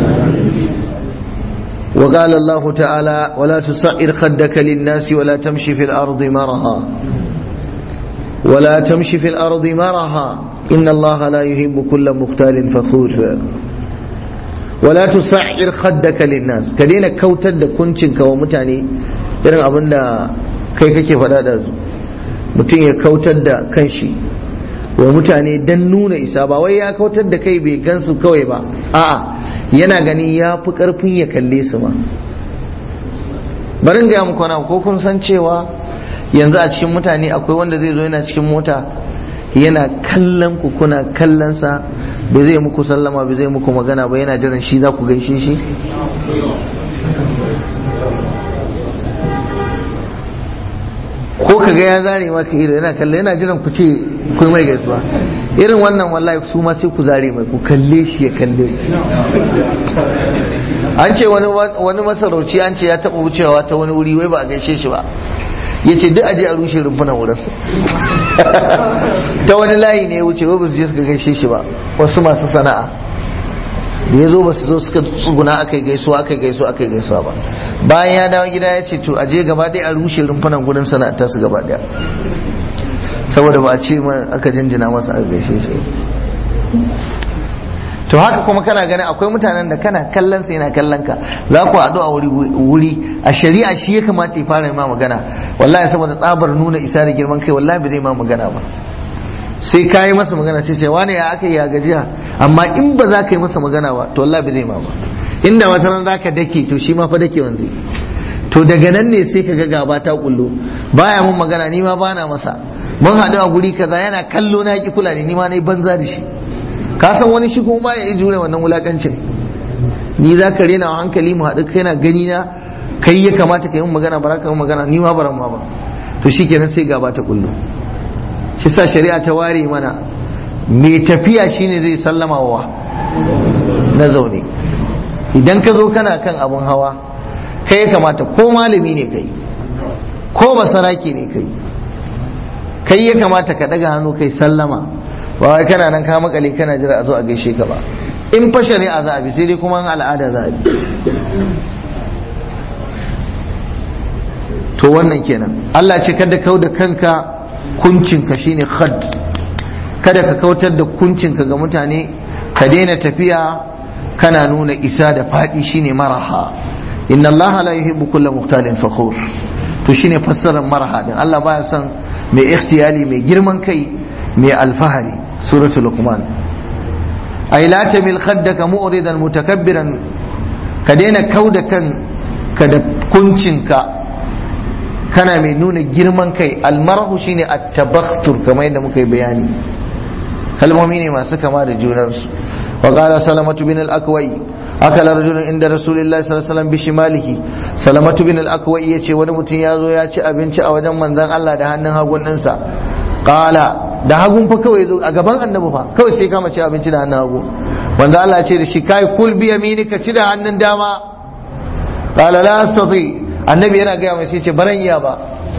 wa qala Allah ta'ala wala tusa'ir khaddaka lin-nasi wala tamshi fil ardi maraha wala tamshi fil ardi maraha inna Allah la yuhibbu kulla mukhtalin fakhur. wala tusa'ir khaddaka linnas, ka daina kautar da kuncinka wa mutane, irin abin da kai kake faɗa da su. mutum ya kautar da kanshi wa mutane dan nuna isa, ba wai ya kautar da kai bai gansu kawai ba, a'a yana gani ya fi karfin ya kalle su ma. barin ga muku na, ko kun san cewa yanzu a cikin mutane akwai wanda zai zo yana cikin mota yana kallon ku, kuna kallon sa, bai zai muku sallama, bai zai muku magana ba, yana jiran shi za ku gaishe shi. ko ka ga ya zare maka ido yana kalle, yana jiran ku ce ku mai gaisuwa. irin wannan wallahi su ma sai ku zare mai, ku kalle shi ya kalle. an ce wani wani masarauci an ce ya taba wucewa ta wani wuri, wai ba a gaishe shi ba, ya ce duk aje a rushe rumfunan wurin. ta wani layi ne ya wuce, wai ba su je suka gaishe shi ba, wasu masu sana'a da ya zo ba su zo suka tsuguna aka yi gaisuwa aka yi gaisuwa aka yi gaisuwa ba. bayan ya dawo gida ya ce to aje gaba ɗaya a rushe rumfunan gurin sana'a ta su gaba ɗaya, saboda ba a ce aka jinjina masa aka gaishe shi. to haka kuma kana ganin akwai mutanen da kana kallon sa yana kallon ka, za ku haɗu a wuri wuri a shari'a shi ya kamata ya fara ma magana, wallahi saboda tsabar nuna isa da girman kai wallahi bai zai ma magana ba, sai ka yi masa magana sai ce wani ya aka yi ya gajiya, amma in ba za ka yi masa magana ba to wallahi bai zai ma ba, inda wata ran za ka dake to shi ma fa dake wanzu, to daga nan ne sai ka ga gaba ta kullu, baya mun magana ni ma bana masa, mun haɗu a guri kaza yana kallo na ki kula ni ma nayi banza da shi, ka san wani shi kuma baya iya jure wannan wulakancin, ni za ka rena hankali mu haɗu kai na gani na kai ya kamata ka yi magana ba ka yi magana ni ma baran ma ba, to shikenan sai gaba ta kullu. shi sa shari'a ta ware mana mai tafiya shine zai sallama wa na zaune, idan ka zo kana kan abun hawa kai ya kamata ko malami ne kai ko basaraki ne kai kai ya kamata ka daga hannu kai sallama, ba wai kana nan ka makale kana jira a zo a gaishe ka ba, in fa shari'a za a bi sai dai kuma al'ada za a bi. to wannan kenan Allah ce kada kau da kanka kuncinka shine khad, kada ka kautar da kuncinka ga mutane, ka daina tafiya kana nuna isa da fadi shine maraha, inna Allah la yuhibbu kulla mukhtalin fakhur, to shine fassarar maraha din. Allah baya son mai ikhtiyali mai girman kai mai alfahari, suratul luqman. ay la tamil khaddaka mu'ridan mutakabbiran, ka daina kauda kan ka da kuncinka kana mai nuna girman kai. almarahu shine at-tabakhtur kamar yadda muka yi bayani, kalmomi ne masu kama da junansu. wa qala salamatu bin al-akwai akala rajulun inda rasulillahi sallallahu alaihi wasallam bi shimalihi, salamatu bin al-akwai yace wani mutum ya zo ya ci abinci a wajen manzon Allah da hannun hagun ɗinsa, qala da hagun fa kawai zo a gaban annabi fa kawai sai kama ci abinci da hannun hagu, manzon Allah ya ce da shi kai kul bi yaminika, ci da hannun dama, qala la astati, annabi yana gaya mai sai ce baran iya ba,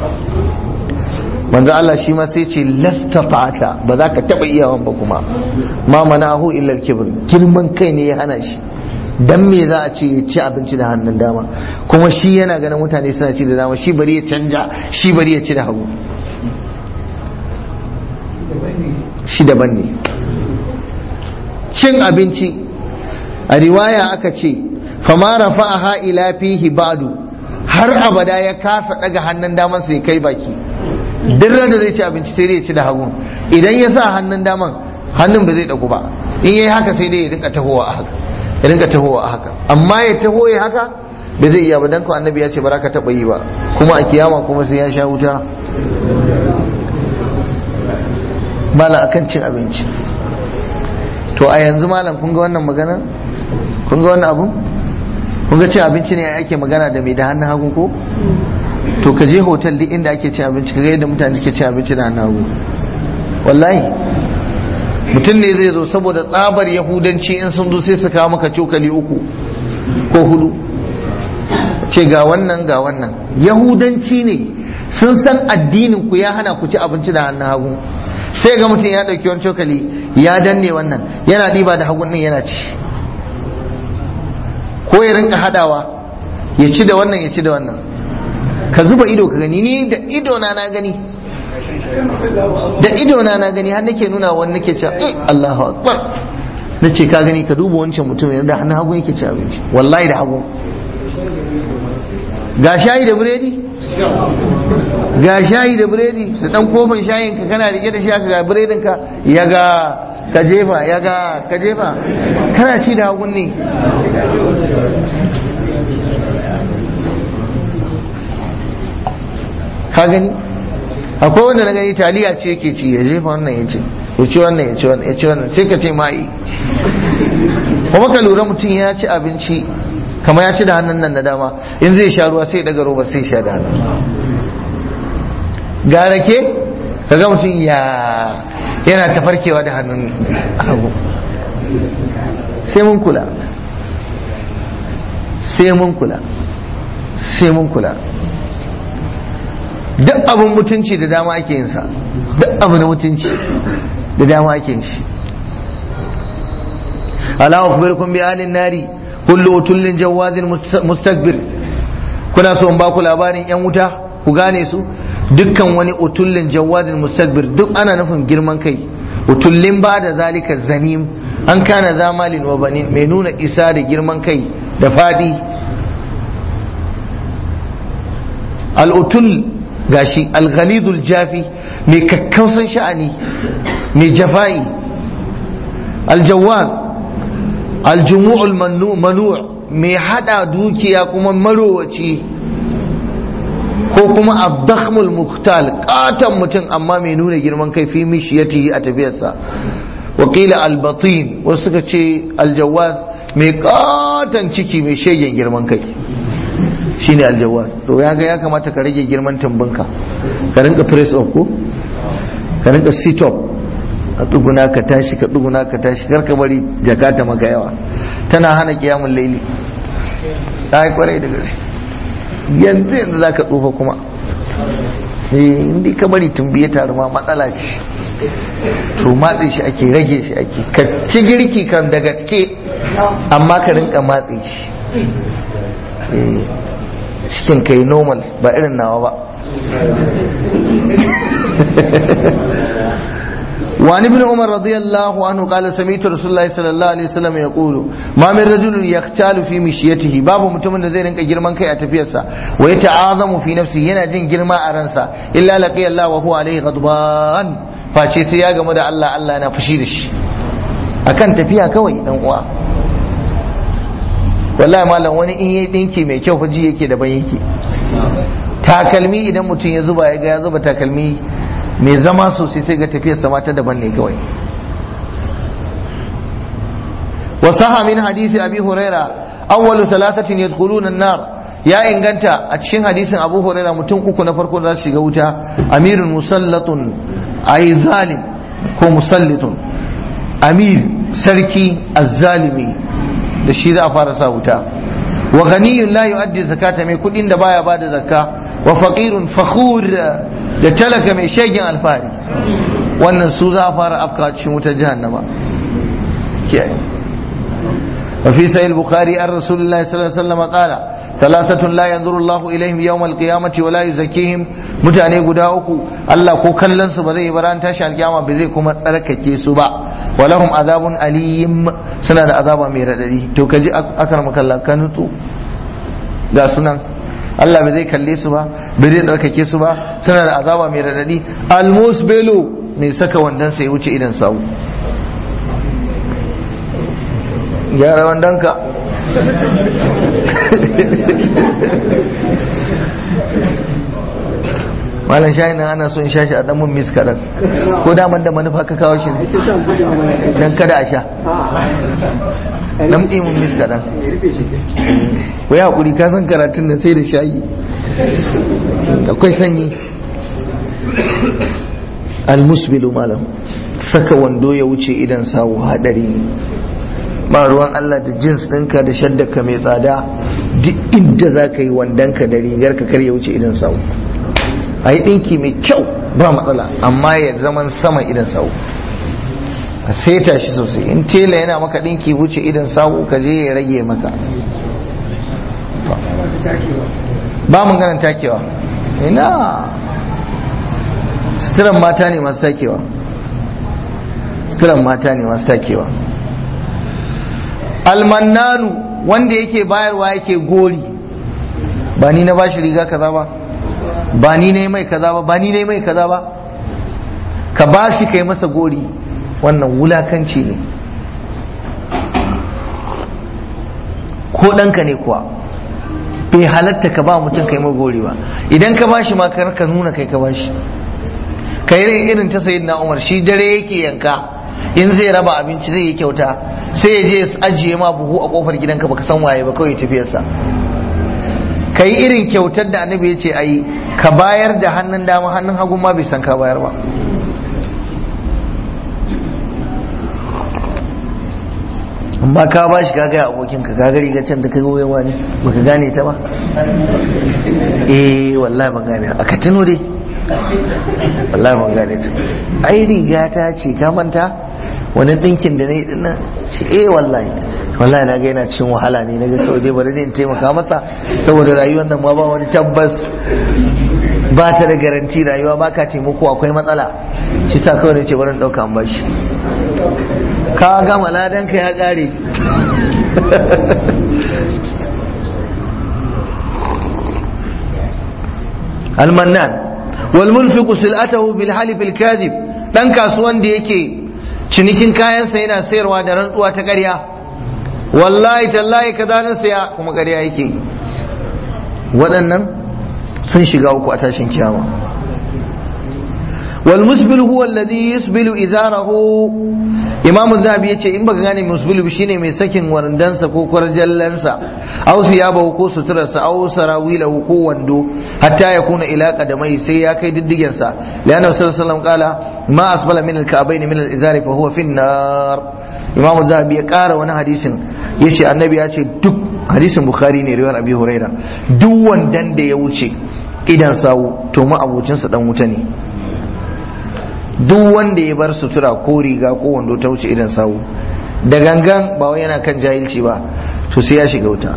manzo Allah shi ma sai ce lastata'ata, ba za ka taba iyawan ba, kuma ma manahu illa al-kibr, girman kai ne ya hana shi. dan me za a ce ya ci abinci da hannun dama kuma shi yana ganin mutane suna ci da dama, shi bari ya canja, shi bari ya ci da hagu, shi daban ne. cin abinci a riwaya aka ce fama rafa'aha ila fihi ba'du, har abada ya kasa daga hannun daman sai kai baki, duk da zai ci abinci sai dai ya ci da hagu, idan ya sa hannun daman hannun ba zai dagu ba, in yayi haka sai dai ya rinka tahowa a haka, ya rinka tahowa a haka, amma ya taho ya haka ba zai iya ba, dan ko annabi ya ce ba za ka taba yi ba, kuma a kiyama kuma sai ya sha wuta. Mala akan cin abinci, to a yanzu malam kun ga wannan magana, kun ga wannan abu, kun ga cin abinci ne ake magana da mai da hannun hagu ko? To ka je hotel duk inda ake cin abinci, ka ga yadda mutane suke cin abinci da hannun hagu. Wallahi mutum ne zai zo saboda tsabar yahudanci, in sun zo sai su kawo maka cokali uku ko hudu, ce ga wannan ga wannan. Yahudanci ne, sun san addinin ku ya hana ku ci abinci da hannun hagu, sai ga mutum ya ɗauki wani cokali ya danne wannan, yana ɗiba da hagun ɗin yana ci, ko ya rinka hadawa ya ci da wannan ya ci da wannan. Ka zuba ido ka gani, ni da ido na na gani, da ido na na gani, har nake nuna wani nake cewa Allahu akbar, nace ka gani, ka duba wancan mutum da hannun hagu yake ci abinci, wallahi da hagu. Ga shayi da biredi, ga shayi da biredi, su dan kofin shayin ka kana rike da shi aka ga biredin ka, ya ga ka jefa, ya ga ka jefa, kana shi da hagun ne. Ka gani akwai wanda na gani taliya ce yake ci, ya jefa wannan ya ce, ya ci wannan ya ci wannan ya ci wannan, sai ka ce mai. Kuma ka lura mutum ya ci abinci kamar ya ci da hannun nan na dama, in zai sha ruwa sai ya daga roba sai sha da hannun. Gara ke kaga mutum ya yana tafarkewa da hannun hagu. Sai mun kula, sai mun kula, sai mun kula. Duk abin mutunci da dama ake yin sa, duk abin mutunci da dama ake yin shi. ala akhbirukum bi alin nari kullu utullin jawazin mustakbir, kuna so in ba ku labarin yan wuta ku gane su? Dukkan wani utullin jawazin mustakbir, duk ana nufin girman kai. Utullin ba da zalika zanim, an kana zamalin wa banin, mai nuna isa da girman kai da fadi. al'utul gashi al-ghalidul jafi, mai kakkausan sha'ani, mai jafa'i. al-jawwad al-jumu'ul manu' mai hada dukiya kuma marowaci, ko kuma ad-dakhmul mukhtal, katan mutum amma mai nuna girman kai fi mishiyatihi a tafiyarsa. wa qila al-batin, wasu suka ce al-jawaz mai katan ciki mai shegen girman kai shine al-jawaz. to ya ga ya kamata ka rage girman tumbinka, ka rinka press up ko ka rinka sit up, a tsuguna ka tashi ka tsuguna ka tashi, kar ka bari jakata maka yawa, tana hana kiyamul laili. ai kwarai da gaske, yanzu yanzu zaka tsufa kuma eh indi ka bari tumbi ya taru ma matsala ce. to matse shi ake, rage shi ake, ka ci girki kan da gaske amma ka rinka matse shi eh cikin kai normal ba irin nawa ba. وعن ابن عمر رضي الله عنه قال سمعت رسول الله صلى الله عليه وسلم يقول ما من رجل يختال في مشيته، babu mutumin da zai rinka girman kai a tafiyarsa, wa yata'azamu fi nafsihi, yana jin girma a ransa, illa laqiya Allah wa huwa alayhi ghadban, face sai ya gamu da Allah, Allah yana fushi da shi akan tafiya kawai. dan uwa wallahi malam, wani in yayi dinki mai kyau faji yake daban yake. takalmi idan mutum ya zuba ya ga ya zuba takalmi mai zama sosai, sai ga tafiyar sama ta daban ne kawai. wasaha min hadisi abi huraira awwalu thalathatin yadkhuluna an-nar, ya inganta a cikin hadisin abu huraira mutum uku na farko za su shiga wuta. amirun musallatun, ay zalim ko musallitun, amir sarki azzalimi, da shi za a fara sa wuta. wa ghaniyun la yu'addi zakata, mai kudin da baya bada zakka. wa faqirun fakhur, da talaka mai shegin alfahari. wannan su za a fara afka cikin wutar jahannama. kiyaye. wa fi sahih al-bukhari an rasulullahi sallallahu alaihi wasallam qala thalathatun la yanzuru Allahu ilaihim yawm al-qiyamati wa la yuzakkihim, mutane guda uku Allah ko kallon su ba zai yi ran tashi alkiyama, ba zai kuma tsarkake su ba. wa lahum azabun alim, suna da azaba mai radadi. to kaji akramaka Allah, ka nutsu ga sunan Allah bai zai kalle su ba, bai zai tsarkake su ba, suna da azaba mai radadi. al-musbilu, mai saka wandan sai wuce idan sawu. gyara wandanka. malam shayi nan ana so in sha shi a dan mun mis kadan, ko daman da manufa ka kawo shi ne dan kada a sha, dan mun mis kadan. ko ya hakuri, ka san karatun nan sai da shayi, akwai sanyi. al-musbilu malam, saka wando ya wuce idan sawu hadari ne. ba ruwan Allah da jins ɗinka da shaddaka mai tsada, duk inda za ka yi wandonka da rigar ka kar ya wuce idan sawu. a yi ɗinki mai kyau ba matsala, amma ya zaman sama idan sawu, ka seta shi sosai. in tela yana maka ɗinki wuce idan sawu, ka je ya rage maka. ba mun ganin takewa, ina suturan mata ne masu takewa, suturan mata ne masu takewa. almannanu, wanda yake bayarwa yake gori, ba ni na bashi riga kaza ba, ba ni ne mai kaza ba, ba ni ne mai kaza ba, ka bashi kai masa gori, wannan wulakanci ne. ko ɗanka ne kuwa bai halatta ka ba mutum kai mai gori ba. idan ka bashi ma kar ka nuna kai ka bashi. kai irin ta sayyidina Umar, shi dare yake yanka, in zai raba abinci zai yi kyauta, sai ya je ya ajiye ma buhu a kofar gidanka baka san waye ba, kawai tafiyarsa. ka yi irin kyautar da annabi ya ce a yi, ka bayar da hannun dama, hannun hagun ma bai san ka bayar ba. amma ka ba shi kaga abokinka, kaga riga can da kai goyewa ne baka gane ta ba. eh wallahi ban gane, aka tuno dai wallahi ban gane ta. ai riga ta ce ka manta wani dinkin da na yi dinnan ce eh wallahi wallahi na ga yana cikin wahala ne, na ga kawai dai bari ne in taimaka masa, saboda rayuwar nan ma ba wani tabbas, ba ta da garanti, rayuwa ba ka taimako akwai matsala, shi sa kawai ne ce bari in dauka an bashi. ka gama ladan ka ya kare. Al-Mannan wal munfiqu sil'atahu bil halif al kadhib, dan kasuwan da yake cinikin kayansa yana sayarwa da rantsuwa ta ƙarya, wallahi tallahi kaza na saya kuma ƙarya yake. Waɗannan sun shiga uku a tashin kiyama. wal musbil huwa alladhi yusbilu izarahu, Imam Zahabi yace in baka gane musbil shine mai sakin warandansa ko kwarjallansa, aw siyabahu ko suturarsa, aw sarawilahu ko wando, hatta yakuna ila qadamai, sai ya kai diddigen sa. Lana sallallahu alaihi wasallam qala ma asbala min al-ka'bayn min al-izari fa huwa fi an-nar. Imam Zahabi ya kara wani hadisin yace annabi ya ce duk, hadisin Bukhari ne riwayar Abi Huraira, duk wandan da ya wuce idan sawu to ma abocinsa dan wuta ne. Duk wanda ya bar sutura ko riga ko wando ta wuce idan sawu da gangan, ba wai yana kan jahilci ba, to sai ya shiga wuta.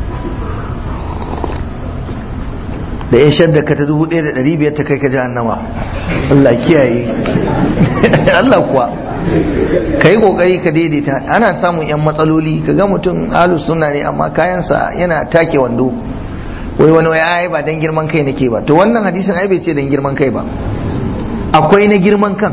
Da ya shadda ka ta dubu ɗaya da ɗari biyar ta kai ka jahannama, Allah kiyaye. Allah kuwa ka yi ƙoƙari ka daidaita. Ana samun 'yan matsaloli, ka ga mutum ahlus sunna ne amma kayansa yana take wando, wai wani wai ai ba dan girman kai nake ba. To wannan hadisin ai bai ce dan girman kai ba, akwai na girman kan,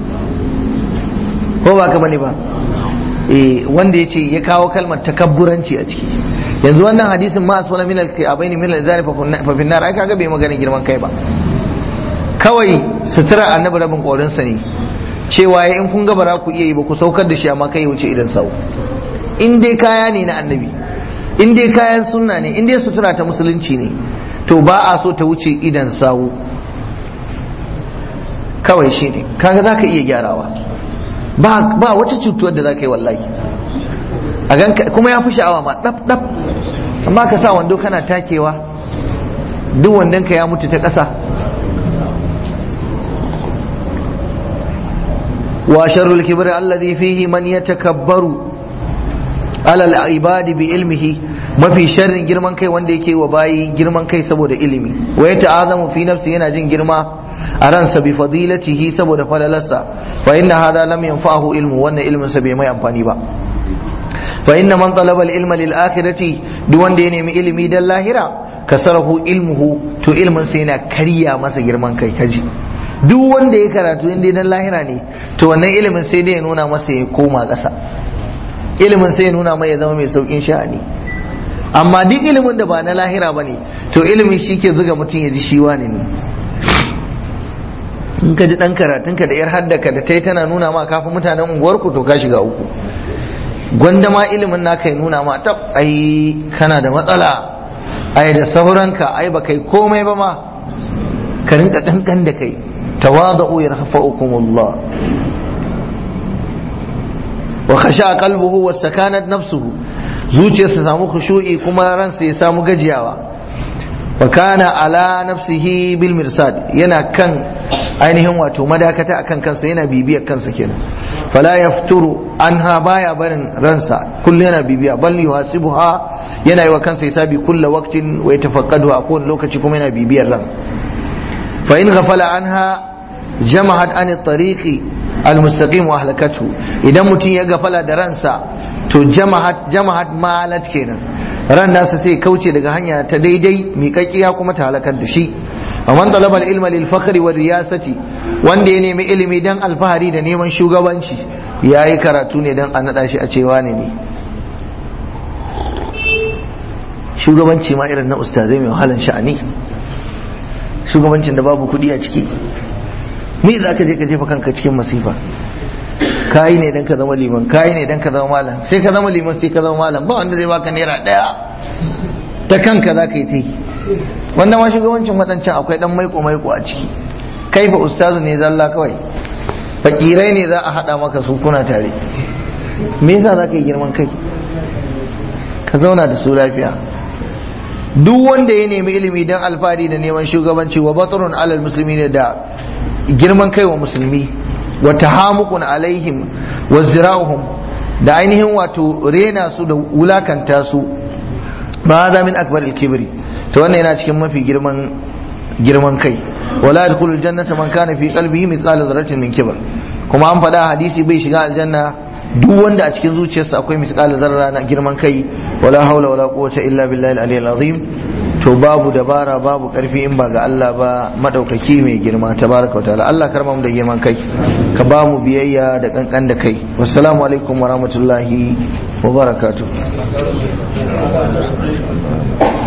ko ba ka bane ba, eh wanda yace ya kawo kalmar takabburanci a ciki. Yanzu wannan hadisin ma aswala min al-ka'bayn min al-izari fa fi nar, ai kaga bai magana girman kai ba, kawai sutura annabi rabin korin sa ne, cewa in kun ga bara ku iya yi ba ku saukar da shi amma kai wuce idan sau. In dai kaya ne na annabi, in dai kayan sunna ne, in dai sutura ta musulunci ne, to ba a so ta wuce idan sawu. Kawai shi ne kaga za ka iya gyarawa, ba ba wata cutuwar da za ka yi wallahi a ganka, kuma ya fi sha'awa ma ɗaf ɗaf. Amma ka sa wando kana takewa, duk wandon ka ya mutu ta ƙasa. wa sharrul kibri alladhi fihi man yatakabbaru ala al-ibadi bi ilmihi, mafi sharrin girman kai wanda yake wa bayi girman kai saboda ilimi. Wa yata'azamu fi nafsi, yana jin girma a ransa bi fadilatihi saboda falalarsa. Fa inna hada lam yanfa'hu ilmu, wannan ilmin sa bai mai amfani ba. Fa inna man talaba al-ilma lil akhirati, duk wanda ya nemi ilimi dan lahira, kasarahu ilmuhu, to ilmin sa yana karya masa girman kai. Kaji, duk wanda ya karatu inda dan lahira ne, to wannan ilimin sai dai ya nuna masa ya koma ƙasa, ilimin sai ya nuna mai ya zama mai saukin sha'ani. Amma duk ilimin da ba na lahira bane, to ilimin shi ke zuga mutum ya ji shi wani ne. In ka ji dan karatunka da yar haddaka da ta yi tana nuna ma kafin mutanen unguwarku, to ka shiga uku. Gwanda ma ilimin naka ya nuna ma tab, ai kana da matsala, ai da sauranka, ai ba kai komai ba ma, ka rinka kankan da kai. Tawadu yarfa'ukumullah. Wa khasha qalbuhu wa sakanat nafsuhu, zuciyarsa samu khushu'i kuma ransa ya samu gajiyawa. Wa kana ala nafsihi bil mirsad, yana kan ainihin wato madakata akan kansa, yana bibiyar kansa kenan. Fala yafturu anha, baya barin ransa, kullu yana bibiya, bal yuhasibuha, yana yi wa kansa hisabi kullu waqtin wa yatafaqqadu, a kowane lokaci kuma yana bibiyar ran. Fa in ghafala anha jamahat an at-tariqi al-mustaqim wa ahlakathu, idan mutum ya gafala da ransa, to jamahat jamahat malat kenan, ran nasa sai kauce daga hanya ta daidai miƙaƙiya kuma ta halakar da shi. Amman talaba al-ilma lil fakhri wa riyasati, wanda ya nemi ilimi dan alfahari da neman shugabanci, yayi karatu ne dan a nada shi a cewa ne ne. Shugabanci ma irin na ustazai mai wahalan sha'ani, shugabancin da babu kuɗi a ciki. Me za ka je ka jefa kanka cikin masifa? Kayi ne dan ka zama liman, kayi ne dan ka zama malam, sai ka zama liman sai ka zama malam, ba wanda zai baka naira ɗaya, ta kanka za ka yi ta yi. Wanda ma shugabancin waɗancan akwai ɗan maiko maiko a ciki. Kai fa ustazu ne zalla kawai, fakirai ne za a haɗa maka su kuna tare. Me yasa za ka yi girman kai? Ka zauna da su lafiya. Duk wanda ya nemi ilimi don alfahari da neman shugabanci, wa batrun alal musulmi ne, da girman kai wa musulmi, wa tahamukun alaihim wa zira'uhum, da ainihin wato rena su da wulakanta su, ma hada min akbar al-kibri, to wannan yana cikin mafi girman girman kai. Wala yadkhulul jannata man kana fi qalbihi mithqala dharratin min kibr, kuma an faɗa hadisi bai shiga aljanna duk wanda a cikin zuciyarsa akwai misqala zarra na girman kai wala haula wala quwwata illa billahi al-aliyyil azim to babu dabara babu karfi in ba ga Allah ba madaukaki mai girma tabaraka wa ta'ala. Allah karma mu da girman kai, ka ba mu biyayya da kankan da kai. Wassalamu alaikum wa rahmatullahi wa barakatuh.